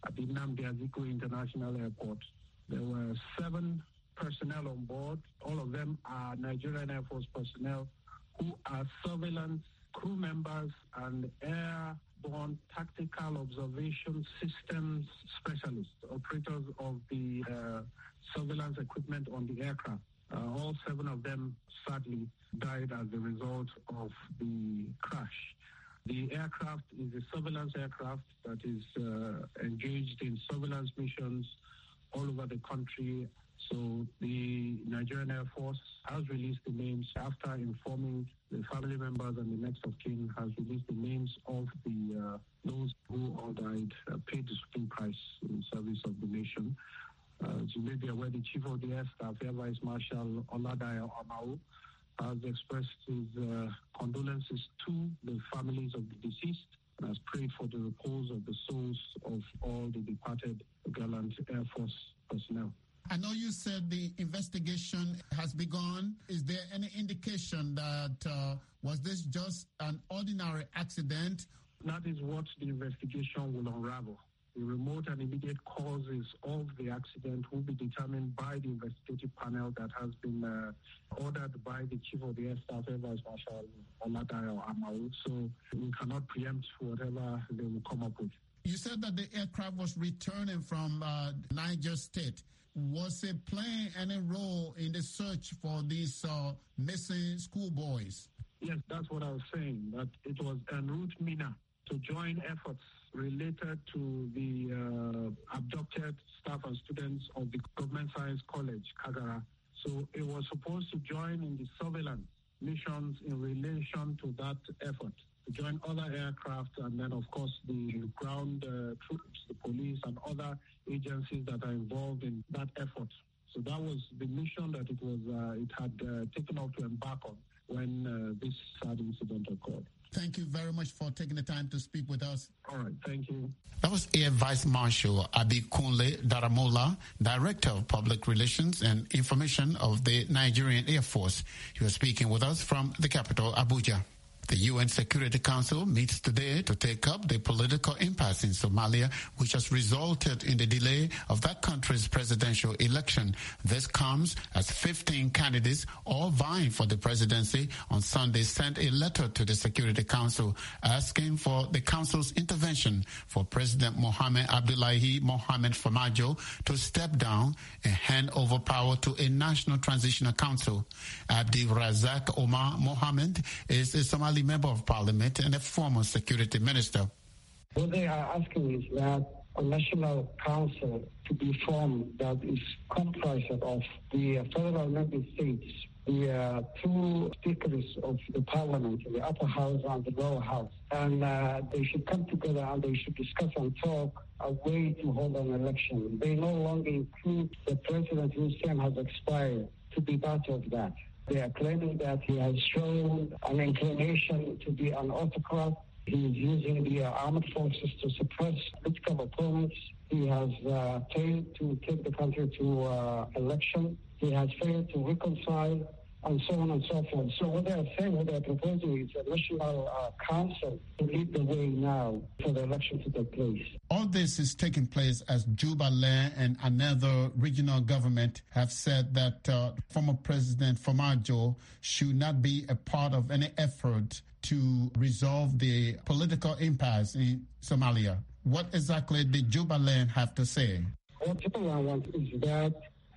at the Nnamdi Azikiwe International Airport. There were seven personnel on board. All of them are Nigerian Air Force personnel who are surveillance crew members and airborne tactical observation systems specialists, operators of the uh, surveillance equipment on the aircraft. Uh, all seven of them sadly died as a result of the crash. The aircraft is a surveillance aircraft that is uh, engaged in surveillance missions all over the country. So the Nigerian Air Force has released the names after informing the family members and the next of kin, has released the names of the uh, those who all died, uh, paid the supreme price in service of the nation. Uh, as you may be aware, the Chief of the Air Staff, Air Vice Marshal Oladayo Amao, has expressed his uh, condolences to the families of the deceased and has prayed for the repose of the souls of all the departed gallant Air Force personnel. I know you said the investigation has begun. Is there any indication that uh, was this just an ordinary accident? That is what the investigation will unravel. The remote and immediate causes of the accident will be determined by the investigative panel that has been uh, ordered by the Chief of the Air Staff, Air Vice Marshal Oladayo Amao. So we cannot preempt whatever they will come up with. You said that the aircraft was returning from uh, Niger State. Was it playing any role in the search for these uh, missing schoolboys? Yes, that's what I was saying, that it was en route Mina to join efforts related to the uh, abducted staff and students of the Government Science College, Kagara. So it was supposed to join in the surveillance missions in relation to that effort, to join other aircraft and then, of course, the ground uh, troops, the police, and other agencies that are involved in that effort. So that was the mission that it was uh, it had uh, taken off to embark on when uh, this sad incident occurred. Thank you very much for taking the time to speak with us. All right, thank you. That was Air Vice Marshal Abikunle Daramola, Director of Public Relations and Information of the Nigerian Air Force. He was speaking with us from the capital, Abuja. The U N Security Council meets today to take up the political impasse in Somalia, which has resulted in the delay of that country's presidential election. This comes as fifteen candidates, all vying for the presidency, on Sunday sent a letter to the Security Council asking for the council's intervention for President Mohamed Abdullahi Mohamed Farmajo to step down and hand over power to a National Transitional Council. Abdi Razak Omar Mohamed is a Somali member of parliament and a former security minister. What they are asking is that a national council to be formed that is comprised of the federal member states, the uh, two speakers of the parliament, the upper house and the lower house. And uh, they should come together and they should discuss and talk a way to hold an election. They no longer include the president whose term has expired to be part of that. They are claiming that he has shown an inclination to be an autocrat. He is using the uh, armed forces to suppress political opponents. He has uh, failed to take the country to uh, election. He has failed to reconcile, and so on and so forth. So what they are saying, what they are proposing is a national uh, council to lead the way now for the election to take place. All this is taking place as Jubaland and another regional government have said that uh, former President Farmajo should not be a part of any effort to resolve the political impasse in Somalia. What exactly did Jubaland have to say? What Jubaland wants is that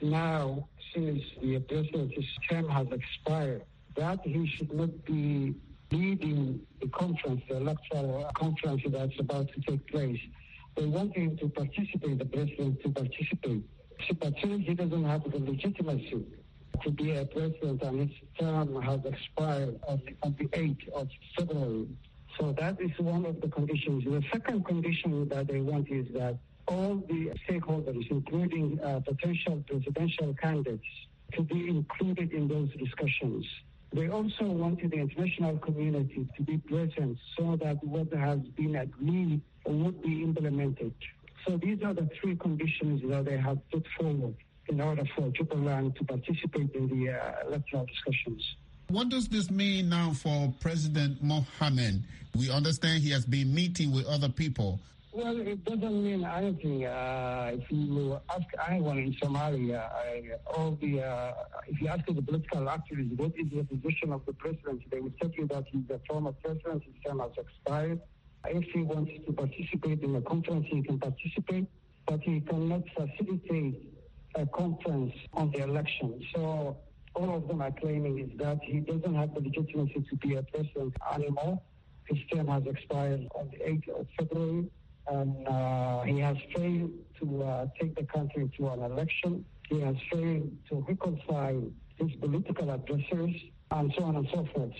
now, since the president's term has expired, that he should not be leading the conference, the electoral conference that's about to take place. They want him to participate, the president to participate. But since he doesn't have the legitimacy to be a president and his term has expired on, on the eighth of February, so that is one of the conditions. The second condition that they want is that all the stakeholders, including uh, potential presidential candidates, to be included in those discussions. They also wanted the international community to be present so that what has been agreed would be implemented. So these are the three conditions that they have put forward in order for Jubaland to participate in the uh, electoral discussions. What does this mean now for President Mohamed? We understand he has been meeting with other people. Well, it doesn't mean anything. Uh, if you ask anyone in Somalia, uh, all the uh, if you ask the political activists what is the position of the president, they will tell you that he's a former president, his term has expired. If he wants to participate in a conference, he can participate, but he cannot facilitate a conference on the election. So all of them are claiming is that he doesn't have the legitimacy to be a president anymore. His term has expired on the eighth of February. And uh, he has failed to uh, take the country to an election. He has failed to reconcile his political adversaries, and so on and so forth.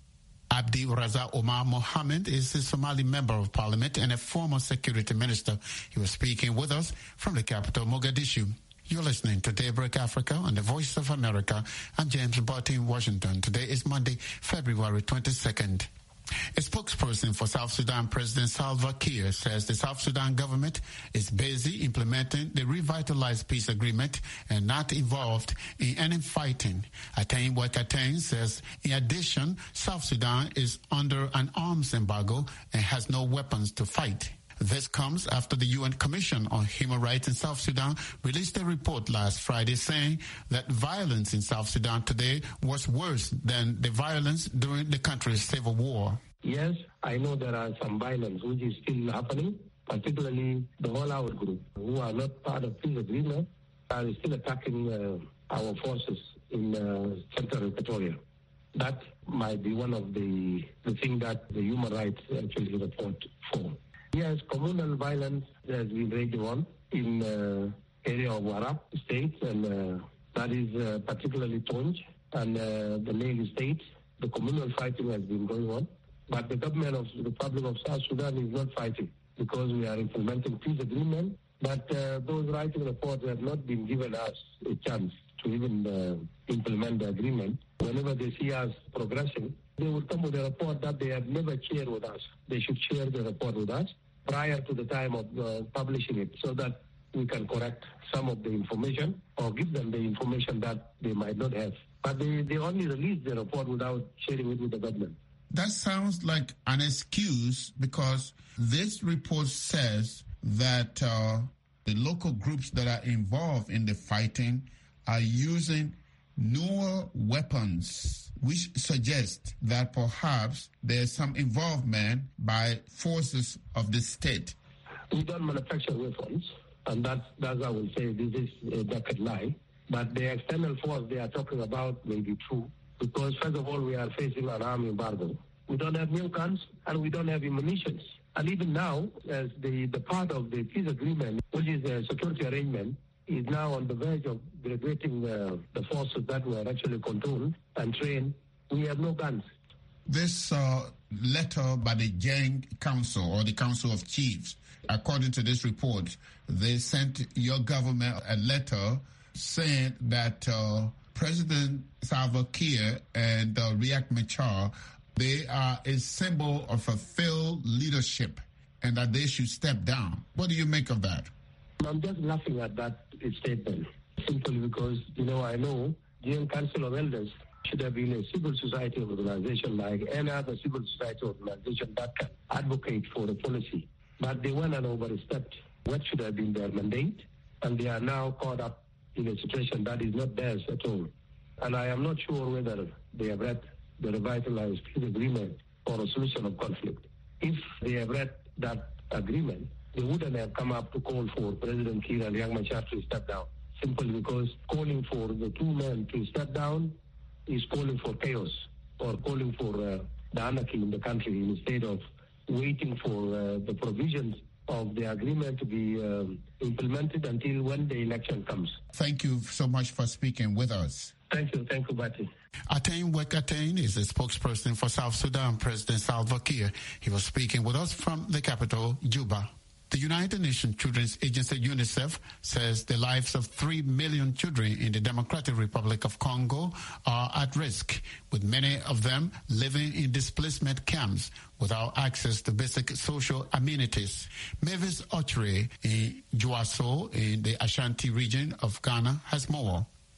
Abdi Raza Omar Mohammed is a Somali member of parliament and a former security minister. He was speaking with us from the capital, Mogadishu. You're listening to Daybreak Africa on the Voice of America. I'm James Barty in Washington. Today is Monday, February twenty-second. A spokesperson for South Sudan President Salva Kiir says the South Sudan government is busy implementing the revitalized peace agreement and not involved in any fighting. Attain Wekatain says, in addition, South Sudan is under an arms embargo and has no weapons to fight. This comes after the U N Commission on Human Rights in South Sudan released a report last Friday saying that violence in South Sudan today was worse than the violence during the country's civil war. Yes, I know there are some violence which is still happening, particularly the All-Out group, who are not part of peace agreement, are still attacking uh, our forces in uh, central Equatoria. That might be one of the, the things that the human rights actually report for. Yes, communal violence has been raging on in uh, area of Warab state, and uh, that is uh, particularly Tonj and uh, the Nile state. The communal fighting has been going on, but the government of the Republic of South Sudan is not fighting because we are implementing peace agreement. But uh, those writing reports have not been given us a chance to even uh, implement the agreement. Whenever they see us progressing, they will come with a report that they have never shared with us. They should share the report with us prior to the time of uh, publishing it so that we can correct some of the information or give them the information that they might not have. But they, they only release the report without sharing it with the government. That sounds like an excuse because this report says that uh, the local groups that are involved in the fighting are using newer weapons, which suggests that perhaps there's some involvement by forces of the state. We don't manufacture weapons, and that's, that's I will say this is a naked lie. But the external force they are talking about may be true, because first of all, we are facing an army embargo. We don't have new guns, and we don't have ammunition. And even now, as the, the part of the peace agreement, which is a security arrangement, is now on the verge of graduating uh, the forces that were actually controlled and trained. We have no guns. This uh, letter by the Gang Council or the Council of Chiefs, according to this report, they sent your government a letter saying that uh, President Salva Kiir and uh, Riek Machar, they are a symbol of a failed leadership and that they should step down. What do you make of that? I'm just laughing at that statement, simply because, you know, I know the G N Council of Elders should have been a civil society organization like any other civil society organization that can advocate for a policy. But they went and overstepped what should have been their mandate, and they are now caught up in a situation that is not theirs at all. And I am not sure whether they have read the revitalized peace agreement or a solution of conflict. If they have read that agreement, they wouldn't have come up to call for President Kiir and Riek Machar to step down, simply because calling for the two men to step down is calling for chaos or calling for uh, the anarchy in the country instead of waiting for uh, the provisions of the agreement to be um, implemented until when the election comes. Thank you so much for speaking with us. Thank you. Thank you, Bati. Attain Wekatain is a spokesperson for South Sudan President Salva Kiir. He was speaking with us from the capital, Juba. The United Nations Children's Agency, UNICEF, says the lives of three million children in the Democratic Republic of Congo are at risk, with many of them living in displacement camps without access to basic social amenities. Mavis Ochre in Juaso in the Ashanti region of Ghana has more.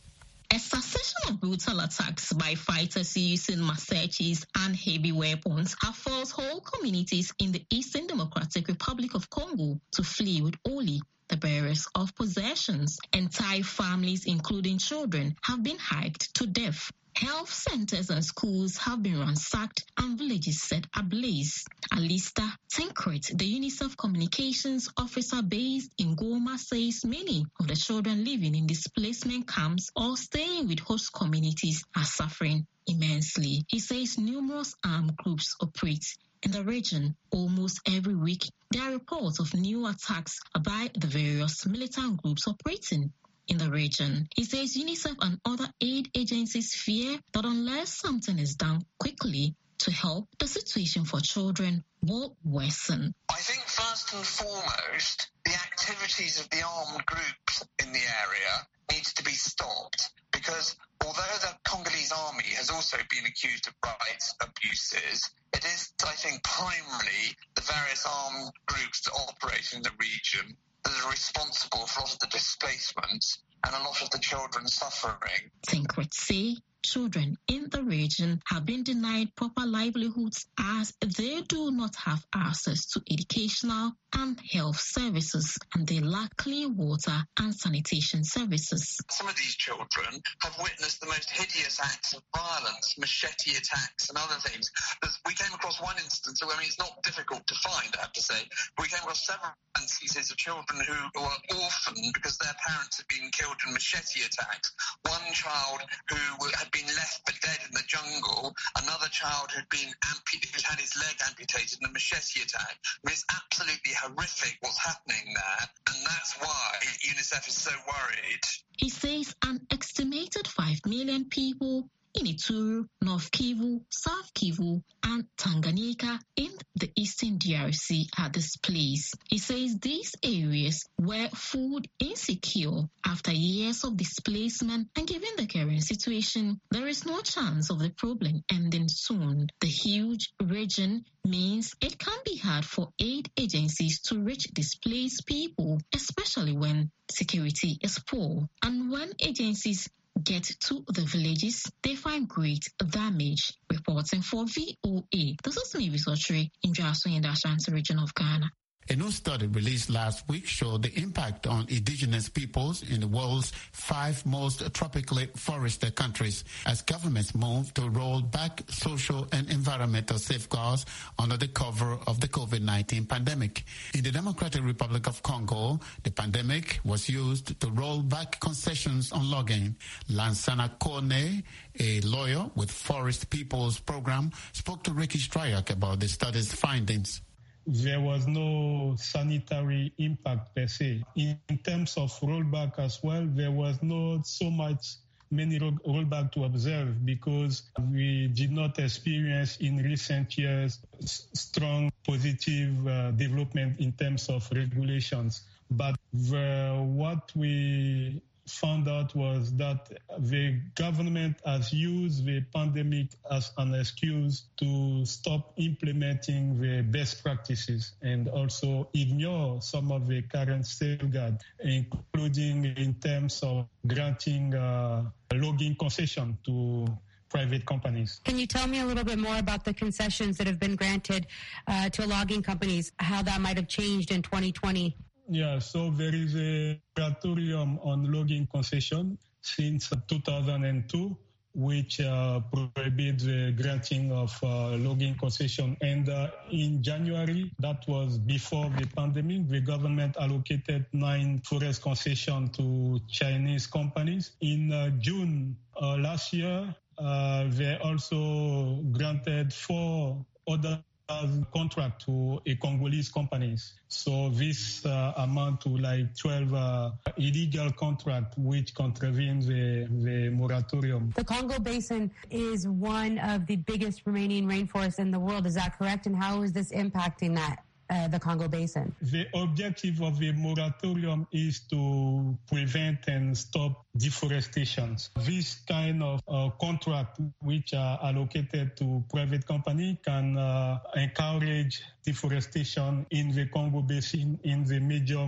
A succession of brutal attacks by fighters using machetes and heavy weapons have forced whole communities in the Eastern Democratic Republic of Congo to flee with only the bearers of possessions. Entire families, including children, have been hiked to death. Health centers and schools have been ransacked and villages set ablaze. Alista Tinkrit, the UNICEF communications officer based in Goma, says many of the children living in displacement camps or staying with host communities are suffering immensely. He says numerous armed groups operate in the region. Almost every week, there are reports of new attacks by the various militant groups operating in the region. He says UNICEF and other aid agencies fear that unless something is done quickly to help, the situation for children will worsen. I think first and foremost, the activities of the armed groups in the area needs to be stopped, because although the Congolese army has also been accused of rights abuses, it is, I think, primarily the various armed groups that operate in the region that are responsible for a lot of the displacement and a lot of the children suffering. Tinkrit say children in the region have been denied proper livelihoods as they do not have access to educational and health services, and they lack clean water and sanitation services. Some of these children have witnessed the most hideous acts of violence, machete attacks and other things. We came across one instance, I mean, it's not difficult to find, I have to say, but we came across several instances of children who were orphaned because their parents had been killed in machete attacks. One child who had been left for dead in the jungle, another child who'd been amputated, who'd had his leg amputated in a machete attack. I mean, it's absolutely horrific what's happening there, and that's why UNICEF is so worried. He says an estimated five million people in Ituri, North Kivu, South Kivu, and Tanganyika in the Eastern D R C are displaced. He says these areas were food insecure after years of displacement, and given the current situation, there is no chance of the problem ending soon. The huge region means it can be hard for aid agencies to reach displaced people, especially when security is poor. And when agencies get to the villages, they find great damage. Reporting for V O A, this is me, Visotri, in Jaso in the Ashanti region of Ghana. A new study released last week showed the impact on indigenous peoples in the world's five most tropically forested countries as governments move to roll back social and environmental safeguards under the cover of the COVID nineteen pandemic. In the Democratic Republic of Congo, the pandemic was used to roll back concessions on logging. Lansana Kone, a lawyer with Forest Peoples Program, spoke to Ricky Stryak about the study's findings. There was no sanitary impact per se. In terms of rollback as well, there was not so much many rollback to observe because we did not experience in recent years strong positive uh, development in terms of regulations. But the, what we found out was that the government has used the pandemic as an excuse to stop implementing the best practices and also ignore some of the current safeguards, including in terms of granting uh, logging concession to private companies. Can you tell me a little bit more about the concessions that have been granted uh, to logging companies, how that might have changed in twenty twenty? Yeah, so there is a moratorium on logging concession since two thousand two, which uh, prohibits the granting of uh, logging concession. And uh, in January, that was before the pandemic, the government allocated nine forest concessions to Chinese companies. In uh, June uh, last year, uh, they also granted four other contract to a Congolese companies. So this uh, amount to like twelve uh, illegal contract which contravenes the, the moratorium. The Congo Basin is one of the biggest remaining rainforests in the world. Is that correct? And how is this impacting that? Uh, the Congo Basin. The objective of the moratorium is to prevent and stop deforestation. This kind of uh, contract which are allocated to private company can uh, encourage deforestation in the Congo Basin in the medium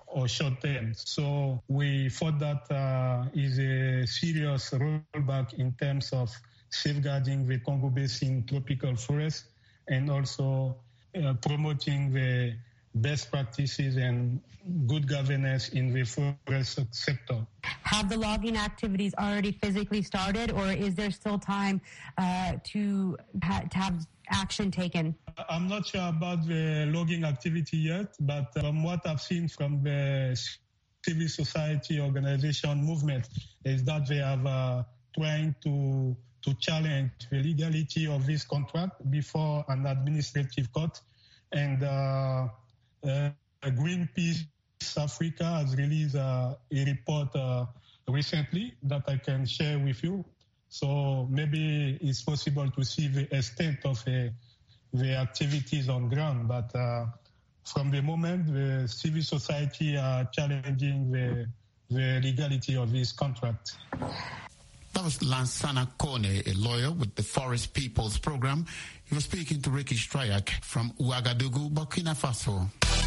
or short term. So we thought that uh, is a serious rollback in terms of safeguarding the Congo Basin tropical forest and also uh, promoting the best practices and good governance in the forest sector. Have the logging activities already physically started, or is there still time uh, to, ha- to have action taken? I'm not sure about the logging activity yet, but from what I've seen from the civil society organization movement is that they are uh, trying to to challenge the legality of this contract before an administrative court. And uh, uh, Greenpeace Africa has released uh, a report uh, recently that I can share with you. So maybe it's possible to see the extent of uh, the activities on ground. But uh, from the moment the civil society are challenging the, the legality of this contract. That was Lansana Kone, a lawyer with the Forest Peoples Program. He was speaking to Ricky Strayak from Ouagadougou, Burkina Faso.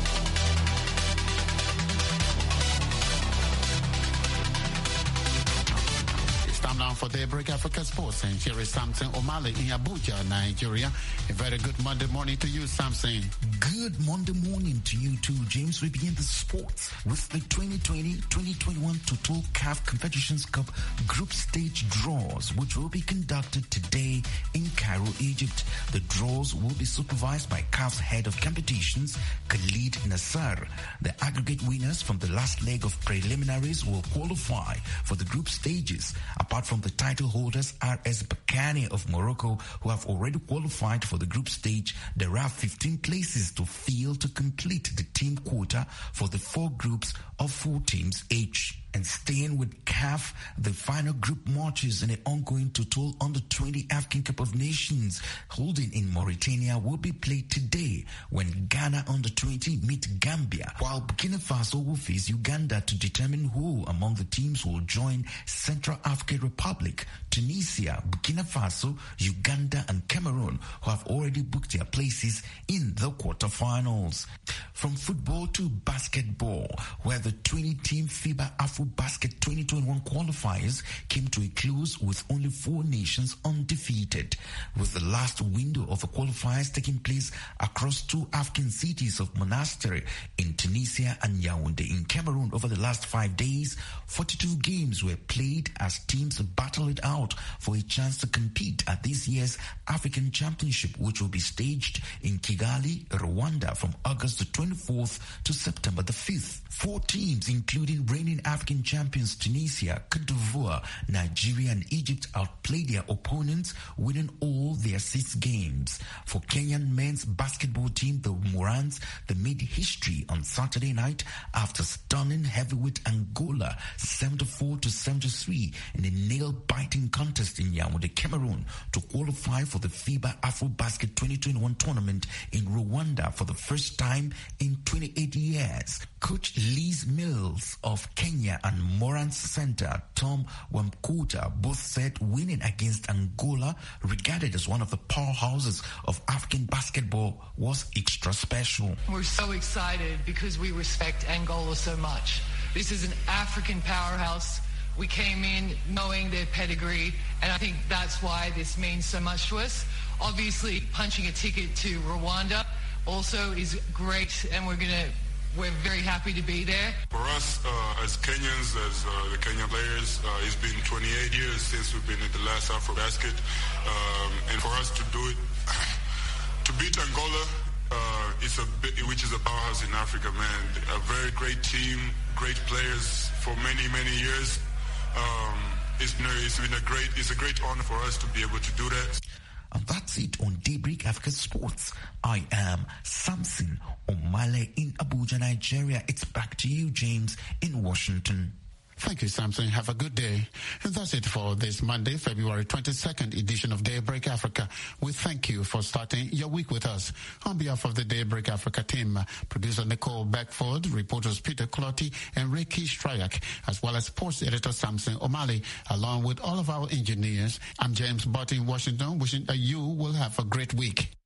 Time now for Daybreak Africa Sports, and here is Samson Omale in Abuja, Nigeria. A very good Monday morning to you, Samson. Good Monday morning to you too, James. We begin the sports with the twenty twenty twenty twenty-one Total C A F Competitions Cup group stage draws, which will be conducted today in Cairo, Egypt. The draws will be supervised by C A F's head of competitions, Khalid Nassar. The aggregate winners from the last leg of preliminaries will qualify for the group stages. Apart from the title holders R S Bakane of Morocco, who have already qualified for the group stage, there are fifteen places to fill to complete the team quota for the four groups of four teams each. And staying with C A F, the final group matches in the ongoing Total Under twenty African Cup of Nations holding in Mauritania will be played today when Ghana Under twenty meet Gambia, while Burkina Faso will face Uganda to determine who among the teams will join Central African Republic, Tunisia, Burkina Faso, Uganda and Cameroon, who have already booked their places in the quarterfinals. From football to basketball, where the twenty-team FIBA Afro Basket twenty twenty-one qualifiers came to a close with only four nations undefeated, with the last window of the qualifiers taking place across two African cities of Monastery in Tunisia and Yaoundé in Cameroon over the last five days. forty-two games were played as teams battled it out for a chance to compete at this year's African Championship, which will be staged in Kigali, Rwanda from August the twenty-fourth to September the fifth. Four teams, including reigning African champions Tunisia, Cote d'Ivoire, Nigeria and Egypt, outplayed their opponents, winning all their six games. For Kenyan men's basketball team, the Morans, they made history on Saturday night after stunning heavyweight Angola seventy-four to seventy-three in a nail-biting contest in Yaoundé, Cameroon, to qualify for the FIBA Afro Basket twenty twenty-one tournament in Rwanda for the first time in twenty-eight years. Coach Liz Mills of Kenya and Morans center Tom Wamkuta both said winning against Angola, regarded as one of the powerhouses of African basketball, was extra special. We're so excited because we respect Angola so much. This is an African powerhouse. We came in knowing their pedigree, and I think that's why this means so much to us. Obviously, punching a ticket to Rwanda also is great, and we're going to We're very happy to be there. For us, uh, as Kenyans, as uh, the Kenyan players, uh, it's been twenty-eight years since we've been in the last Afro Basket. Um, and for us to do it, to beat Angola, uh, it's a bit, which is a powerhouse in Africa, man. A very great team, great players for many, many years. Um, it's, you know, it's been a great, it's a great honor for us to be able to do that. And that's it on Daybreak Africa Sports. I am Samson Omale in Abuja, Nigeria. It's back to you, James, in Washington. Thank you, Samson. Have a good day. And that's it for this Monday, February twenty-second edition of Daybreak Africa. We thank you for starting your week with us. On behalf of the Daybreak Africa team, producer Nicole Beckford, reporters Peter Clotty and Ricky Strayak, as well as sports editor Samson Omale, along with all of our engineers, I'm James Butt in Washington, wishing that you will have a great week.